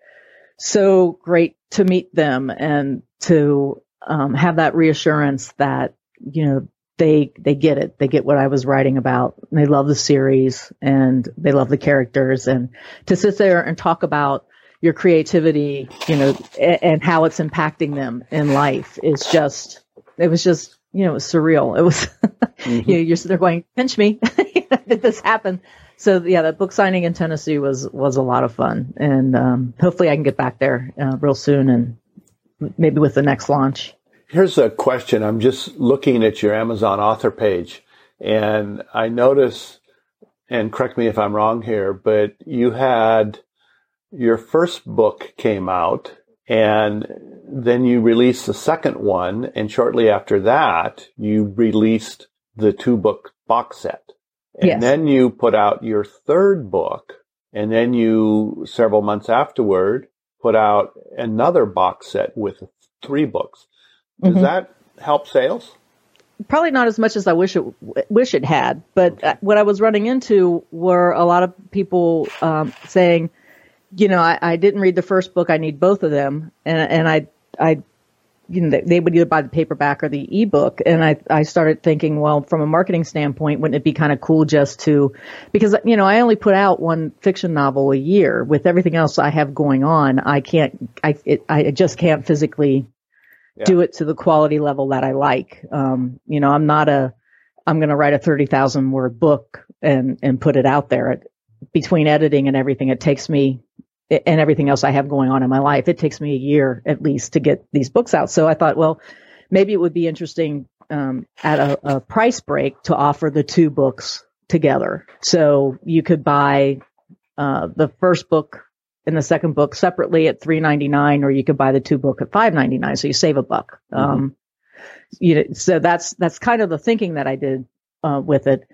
so great to meet them and to um, have that reassurance that, you know, they they get it. They get what I was writing about. And they love the series and they love the characters. And to sit there and talk about your creativity, you know, and, and how it's impacting them in life is just, it was just, you know, it was surreal. It was, mm-hmm. you know, you're sitting there going, pinch me, did this happen? So yeah, that book signing in Tennessee was, was a lot of fun. And, um, hopefully I can get back there uh, real soon and maybe with the next launch. Here's a question. I'm just looking at your Amazon author page and I notice, and correct me if I'm wrong here, but you had your first book came out and then you released the second one. And shortly after that, you released the two book box set. And yes. then you put out your third book. And then you, several months afterward, put out another box set with three books. Does mm-hmm. that help sales? Probably not as much as I wish it wish it had. But okay. what I was running into were a lot of people um, saying, you know, I, I didn't read the first book. I need both of them. And, and I, I, you know, they would either buy the paperback or the ebook. And I, I started thinking, well, from a marketing standpoint, wouldn't it be kind of cool just to, because, you know, I only put out one fiction novel a year. With everything else I have going on, I can't, I, it, I just can't physically yeah. do it to the quality level that I like. Um, you know, I'm not a, I'm going to write a thirty thousand word book and, and put it out there. It, between editing and everything, it takes me, and everything else I have going on in my life, it takes me a year at least to get these books out. So I thought, well, maybe it would be interesting um, at a, a price break to offer the two books together. So you could buy uh, the first book and the second book separately at three ninety-nine, or you could buy the two book at five ninety-nine. So you save a buck. Mm-hmm. Um, you know, so that's that's kind of the thinking that I did uh, with it.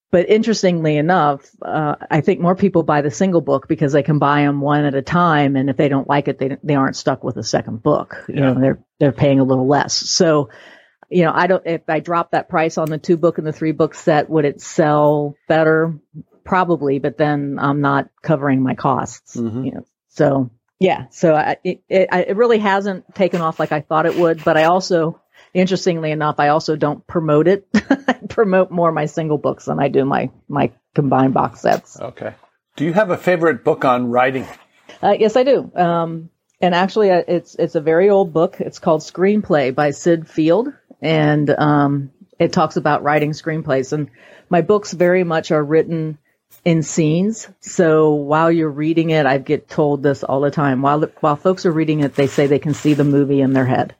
but interestingly enough, uh, I think more people buy the single book because they can buy them one at a time. And if they don't like it, they they aren't stuck with a second book. You Yeah. know, they're, they're paying a little less. So, you know, I don't, if I drop that price on the two book and the three book set, would it sell better? Probably, but then I'm not covering my costs, Mhm. you know, so yeah, so I, it, it, it really hasn't taken off like I thought it would, but I also, interestingly enough, I also don't promote it. I promote more my single books than I do my, my combined box sets. Okay. Do you have a favorite book on writing? Uh, yes, I do. Um, and actually uh, it's, it's a very old book. It's called Screenplay by Sid Field. And, um, it talks about writing screenplays, and my books very much are written in scenes. So while you're reading it, I get told this all the time. While the, while folks are reading it, they say they can see the movie in their head.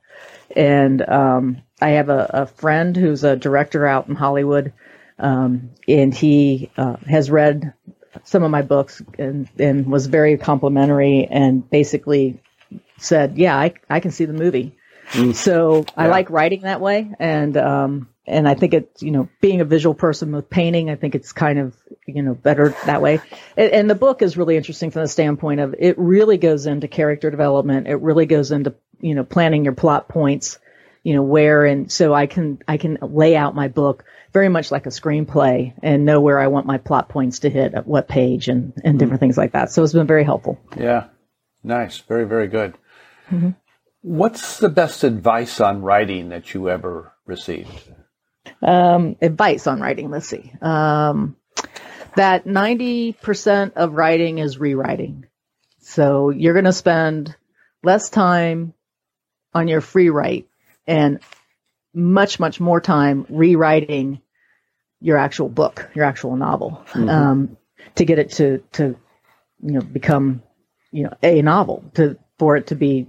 And um, I have a, a friend who's a director out in Hollywood, um, and he uh, has read some of my books and, and was very complimentary and basically said, "Yeah, I, I can see the movie." Mm. So I Yeah. like writing that way, and um, and I think it's, you know, being a visual person with painting, I think it's kind of, you know, better that way. And, and the book is really interesting from the standpoint of it really goes into character development. It really goes into, you know, planning your plot points, you know, where, and so I can, I can lay out my book very much like a screenplay and know where I want my plot points to hit at what page and, and different mm-hmm. things like that. So it's been very helpful. Yeah. Nice. Very, very good. Mm-hmm. What's the best advice on writing that you ever received? Um, advice on writing. Let's see. Um, that ninety percent of writing is rewriting. So you're going to spend less time on your free write and much, much more time rewriting your actual book, your actual novel, mm-hmm. um, to get it to, to, you know, become, you know, a novel, to, for it to be,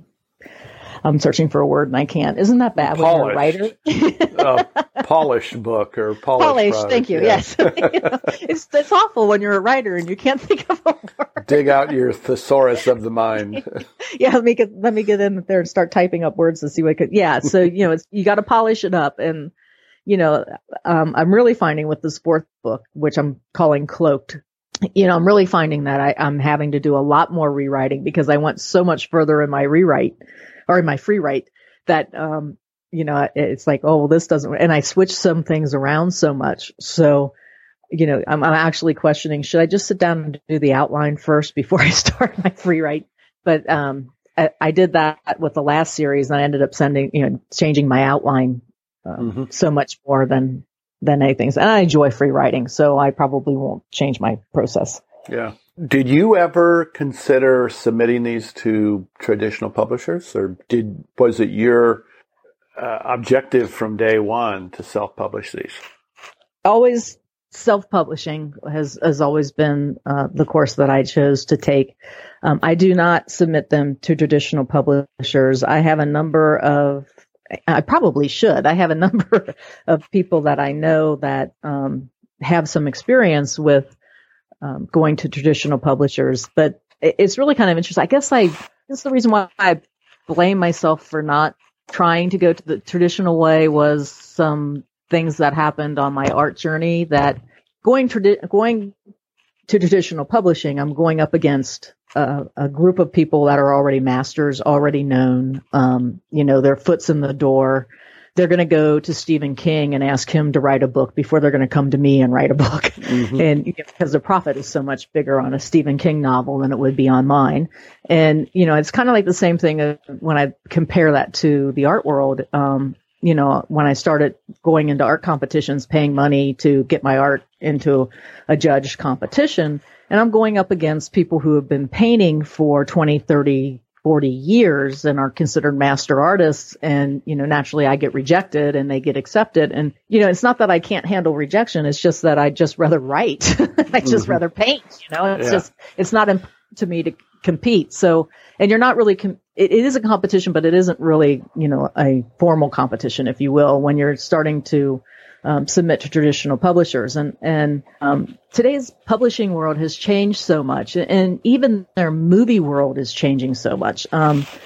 I'm searching for a word and I can't. Isn't that bad when you're a writer? uh, polished book or polished. Polished, product, thank you. yeah. Yes. You know, it's it's awful when you're a writer and you can't think of a word. Dig out your thesaurus of the mind. Yeah, let me get let me get in there and start typing up words to see what I could. Yeah, so you know, it's you got to polish it up, and you know, um, I'm really finding with this fourth book, which I'm calling Cloaked. You know, I'm really finding that I, I'm having to do a lot more rewriting because I went so much further in my rewrite or in my free write that, um, you know, it's like, oh, well, this doesn't, and I switched some things around so much. So, you know, I'm, I'm actually questioning, should I just sit down and do the outline first before I start my free write? But, um, I, I did that with the last series and I ended up sending, you know, changing my outline, uh, mm-hmm. so much more than, than anything. And I enjoy free writing, so I probably won't change my process. Yeah. Did you ever consider submitting these to traditional publishers, or did was it your uh, objective from day one to self-publish these? Always self-publishing has, has always been uh, the course that I chose to take. Um, I do not submit them to traditional publishers. I have a number of I probably should. I have a number of people that I know that um, have some experience with um, going to traditional publishers, but it's really kind of interesting. I guess I, that's the reason why I blame myself for not trying to go to the traditional way was some things that happened on my art journey that going, tradi- going to traditional publishing, I'm going up against Uh, a group of people that are already masters, already known, um, you know, their foot's in the door. They're going to go to Stephen King and ask him to write a book before they're going to come to me and write a book. Mm-hmm. And you know, because the profit is so much bigger on a Stephen King novel than it would be on mine. And, you know, it's kind of like the same thing when I compare that to the art world. Um, you know, when I started going into art competitions, paying money to get my art into a judged competition, and I'm going up against people who have been painting for twenty, thirty, forty years and are considered master artists. And, you know, naturally I get rejected and they get accepted. And, you know, it's not that I can't handle rejection. It's just that I just rather write. I just mm-hmm. rather paint, you know, it's yeah. just, it's not important to me to compete. So, and you're not really, com- it, it is a competition, but it isn't really, you know, a formal competition, if you will, when you're starting to Um, submit to traditional publishers. And, and, um, today's publishing world has changed so much, and even their movie world is changing so much. Um,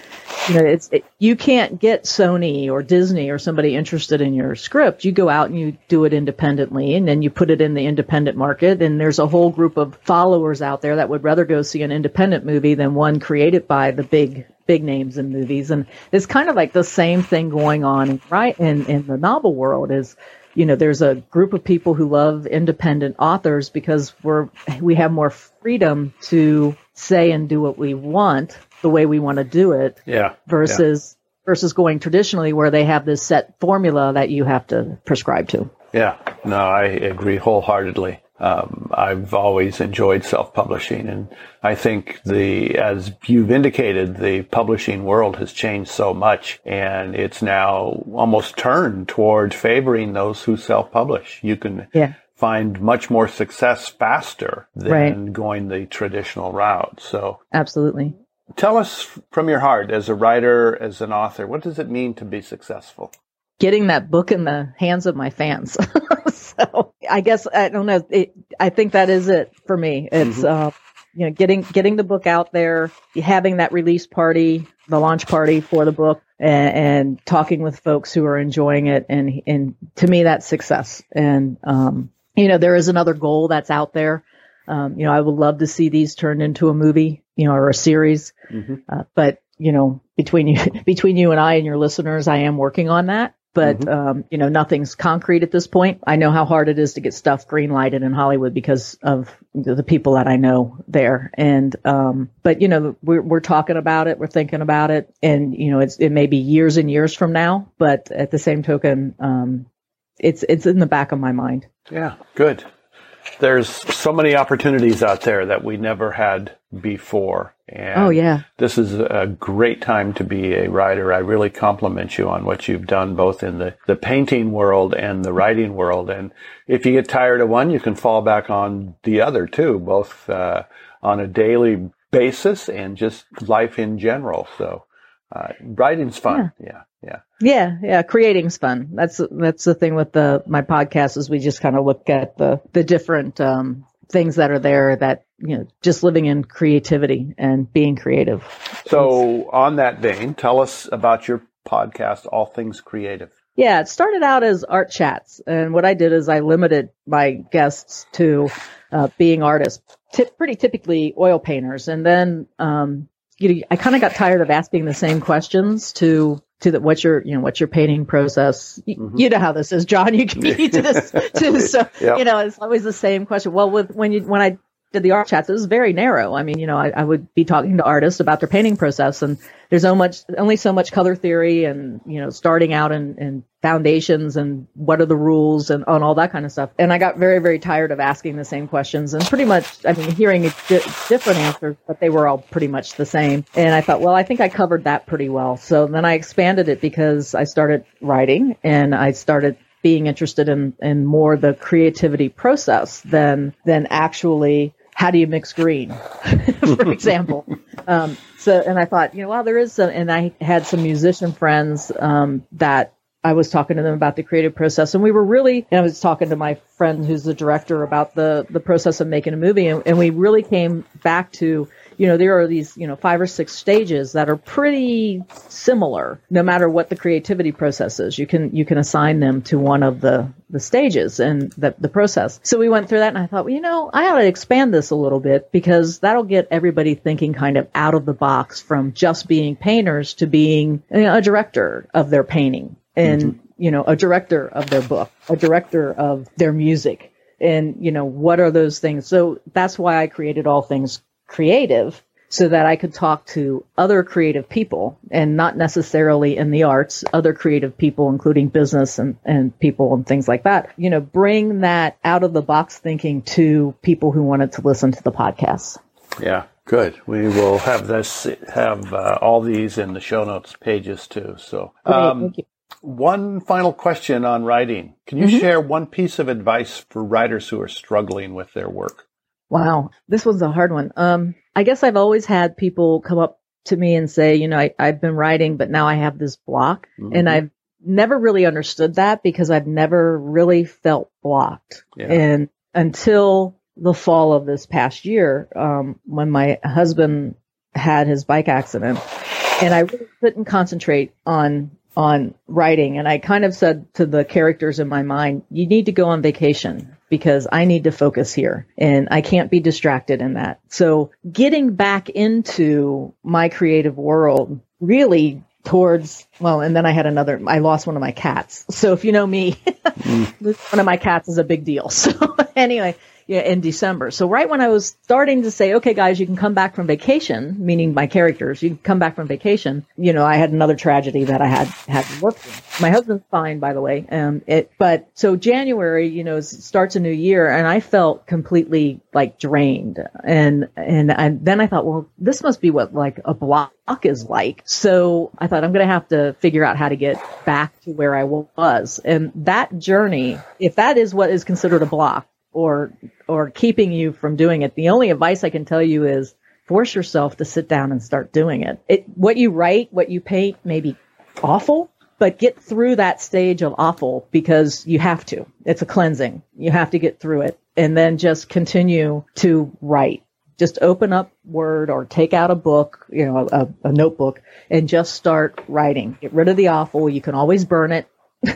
you know, it's, it, you can't get Sony or Disney or somebody interested in your script. You go out and you do it independently, and then you put it in the independent market. And there's a whole group of followers out there that would rather go see an independent movie than one created by the big, big names in movies. And it's kind of like the same thing going on, right? In, in the novel world is, you know, there's a group of people who love independent authors because we're, we have more freedom to say and do what we want the way we want to do it. Yeah. Versus, yeah. versus going traditionally where they have this set formula that you have to prescribe to. Yeah. No, I agree wholeheartedly. Um, I've always enjoyed self-publishing, and I think the, as you've indicated, the publishing world has changed so much, and it's now almost turned toward favoring those who self-publish. You can yeah. find much more success faster than right. going the traditional route. So, absolutely. Tell us from your heart, as a writer, as an author, what does it mean to be successful? Getting that book in the hands of my fans. So I guess, I don't know, it, I think that is it for me. It's, mm-hmm. uh, you know, getting, getting the book out there, having that release party, the launch party for the book, and, and talking with folks who are enjoying it. And, and to me, that's success. And, um, you know, there is another goal that's out there. Um, you know, I would love to see these turned into a movie, you know, or a series. Mm-hmm. Uh, but, you know, between you, between you and I and your listeners, I am working on that. But, mm-hmm. um, you know, nothing's concrete at this point. I know how hard it is to get stuff green lighted in Hollywood because of the people that I know there. And, um, but, you know, we're, we're talking about it. We're thinking about it. And, you know, it's, it may be years and years from now, but at the same token, um, it's, it's in the back of my mind. Yeah. Good. There's so many opportunities out there that we never had before. And oh, yeah. This is a great time to be a writer. I really compliment you on what you've done, both in the, the painting world and the writing world. And if you get tired of one, you can fall back on the other too, both uh, on a daily basis and just life in general. So uh, writing's fun. Yeah. yeah. Yeah. Yeah. Yeah. Creating's fun. That's, that's the thing with the, my podcast is we just kind of look at the, the different, um, things that are there that, you know, just living in creativity and being creative. So on that vein, tell us about your podcast, All Things Creative. Yeah. It started out as art chats. And what I did is I limited my guests to, uh, being artists, t- pretty typically oil painters. And then, um, you know, I kind of got tired of asking the same questions to, to the, what's your, you know, what's your painting process? You, mm-hmm. you know how this is, John, you can you do this too. So, yep. you know, it's always the same question. Well, with, when you, when I did the art chats, it was very narrow. I mean, you know, I, I would be talking to artists about their painting process, and there's so much, only so much color theory and, you know, starting out in, in foundations and what are the rules and on all that kind of stuff. And I got very, very tired of asking the same questions and pretty much, I mean, hearing a di- different answers, but they were all pretty much the same. And I thought, well, I think I covered that pretty well. So then I expanded it because I started writing and I started being interested in, in more the creativity process than, than actually how do you mix green, for example. Um, so, and I thought, you know, well, there is some, and I had some musician friends, um, that I was talking to them about the creative process, and we were really, and I was talking to my friend who's the director about the, the process of making a movie. And, and we really came back to, you know, there are these, you know, five or six stages that are pretty similar, no matter what the creativity process is. You can, you can assign them to one of the, the stages and the, the process. So we went through that and I thought, well, you know, I ought to expand this a little bit because that'll get everybody thinking kind of out of the box from just being painters to being, you know, a director of their painting and, mm-hmm. you know, a director of their book, a director of their music. And, you know, what are those things? So that's why I created All Things Creative, so that I could talk to other creative people, and not necessarily in the arts, other creative people, including business and, and people and things like that. You know, bring that out of the box thinking to people who wanted to listen to the podcast. Yeah, good. We will have this, have uh, all these in the show notes pages too. So, um, Great, thank you. One final question on writing. Can you mm-hmm. share one piece of advice for writers who are struggling with their work? Wow. This one's a hard one. Um, I guess I've always had people come up to me and say, you know, I, I've been writing, but now I have this block. Mm-hmm. And I've never really understood that because I've never really felt blocked. Yeah. And until the fall of this past year, um, when my husband had his bike accident and I really couldn't concentrate on on writing. And I kind of said to the characters in my mind, you need to go on vacation because I need to focus here and I can't be distracted in that. So getting back into my creative world really towards, well, and then I had another, I lost one of my cats. So if you know me, mm. one of my cats is a big deal. So anyway, yeah, in December. So right when I was starting to say, okay, guys, you can come back from vacation, meaning my characters, you can come back from vacation. You know, I had another tragedy that I had, had to work through. My husband's fine, by the way. Um, it, but so January, you know, starts a new year and I felt completely like drained. And, and I, then I thought, well, this must be what like a block is like. So I thought I'm going to have to figure out how to get back to where I was. And that journey, if that is what is considered a block, or or keeping you from doing it, the only advice I can tell you is force yourself to sit down and start doing it. It what you write, what you paint may be awful, but get through that stage of awful because you have to. It's a cleansing. You have to get through it and then just continue to write. Just open up Word or take out a book, you know, a, a notebook and just start writing. Get rid of the awful. You can always burn it.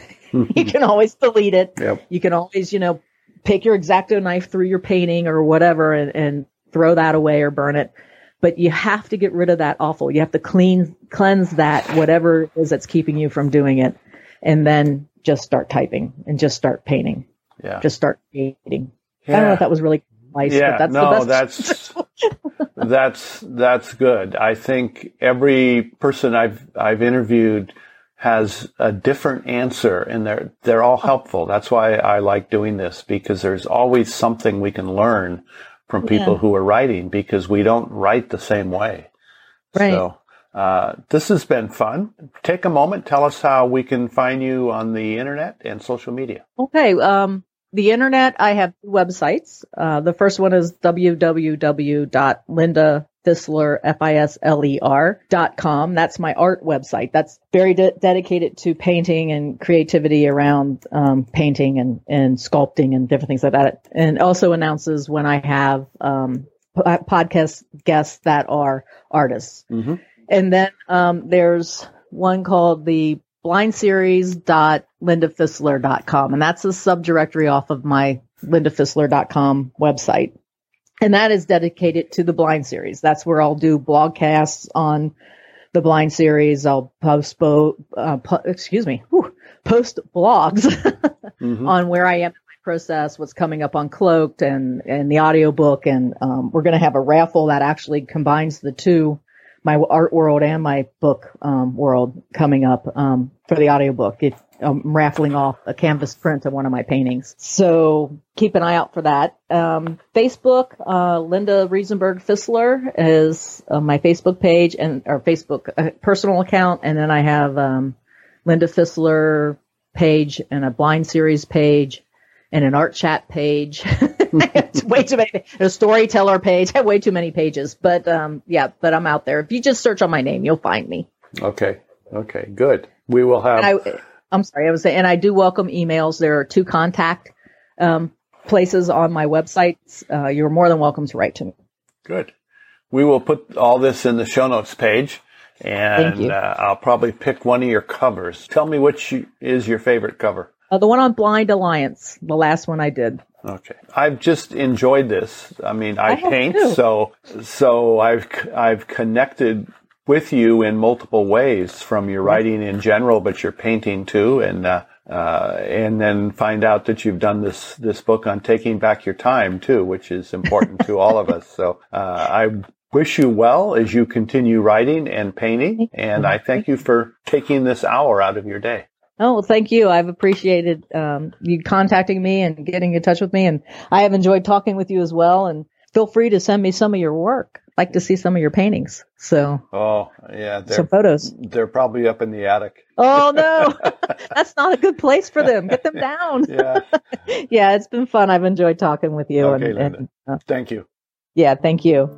You can always delete it. Yep. You can always, you know, take your X-Acto knife through your painting or whatever and, and throw that away or burn it. But you have to get rid of that awful. You have to clean, cleanse that, whatever it is that's keeping you from doing it. And then just start typing and just start painting. Yeah. Just start painting. Yeah. I don't know if that was really nice, yeah, but that's no, the best. that's, that's, that's good. I think every person I've, I've interviewed has a different answer and they're, they're all helpful. That's why I like doing this because there's always something we can learn from people yeah. who are writing because we don't write the same way. Right. So, uh, this has been fun. Take a moment. Tell us how we can find you on the internet and social media. Okay. Um, the internet, I have two websites. Uh, the first one is w w w dot linda Fisler, F I S L E R dot com. That's my art website. That's very de- dedicated to painting and creativity around um, painting and, and sculpting and different things like that. And also announces when I have um, p- podcast guests that are artists. Mm-hmm. And then um, there's one called the blind series dot linda fisler dot com. And that's a subdirectory off of my linda fisler dot com website. And that is dedicated to the blind series. That's where I'll do blogcasts on the blind series. I'll post, bo- uh, po- excuse me, whew, post blogs mm-hmm. on where I am in my process, what's coming up on Cloaked and, and the audiobook. And, um, we're going to have a raffle that actually combines the two, my art world and my book, um, world coming up, um, for the audiobook. If, I'm raffling off a canvas print of one of my paintings. So keep an eye out for that. Um, Facebook, uh, Linda Riesenberg Fisler is uh, my Facebook page and or Facebook uh, personal account. And then I have, um, Linda Fisler page and a blind series page and an art chat page. It's way too many, a storyteller page. I have way too many pages, but, um, yeah, but I'm out there. If you just search on my name, you'll find me. Okay. Okay. Good. We will have. I, I'm sorry, I was saying, and I do welcome emails. There are two contact um, places on my websites. Uh, you're more than welcome to write to me. Good. We will put all this in the show notes page, and uh, I'll probably pick one of your covers. Tell me which is your favorite cover. Uh, the one on Blind Alliance, the last one I did. Okay. I've just enjoyed this. I mean, I, I paint, too. so so I've I've connected with you in multiple ways, from your writing in general, but your painting too, and uh, uh, and then find out that you've done this this book on taking back your time too, which is important to all of us. So uh, I wish you well as you continue writing and painting, and I thank you for taking this hour out of your day. Oh, well, thank you. I've appreciated um, you contacting me and getting in touch with me, and I have enjoyed talking with you as well. And feel free to send me some of your work. I'd like to see some of your paintings. So, oh yeah, some photos. They're probably up in the attic. Oh no, that's not a good place for them. Get them down. Yeah, yeah, it's been fun. I've enjoyed talking with you. Okay, and, Linda. and uh, thank you. Yeah, thank you.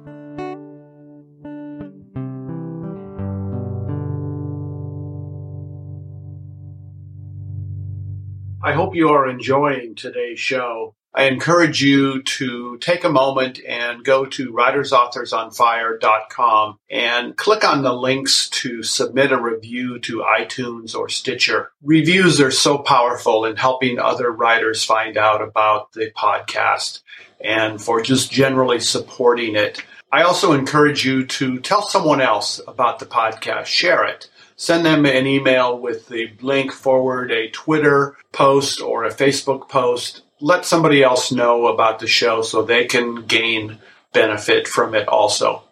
I hope you are enjoying today's show. I encourage you to take a moment and go to writers authors on fire dot com and click on the links to submit a review to iTunes or Stitcher. Reviews are so powerful in helping other writers find out about the podcast and for just generally supporting it. I also encourage you to tell someone else about the podcast. Share it. Send them an email with the link, forward a Twitter post or a Facebook post. Let somebody else know about the show so they can gain benefit from it also.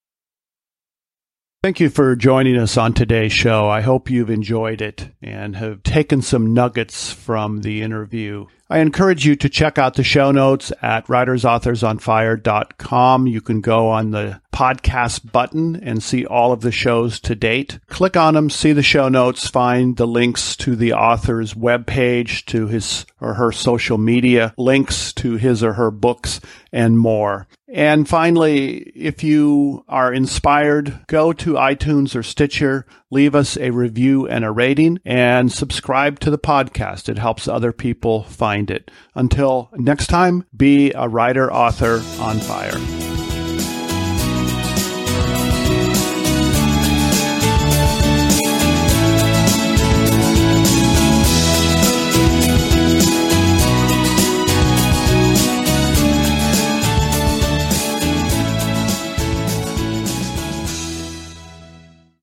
Thank you for joining us on today's show. I hope you've enjoyed it and have taken some nuggets from the interview. I encourage you to check out the show notes at writers authors on fire dot com. You can go on the podcast button and see all of the shows to date. Click on them, see the show notes, find the links to the author's webpage, to his or her social media, links to his or her books, and more. And finally, if you are inspired, go to iTunes or Stitcher, leave us a review and a rating, and subscribe to the podcast. It helps other people find it. Until next time, be a writer author on fire.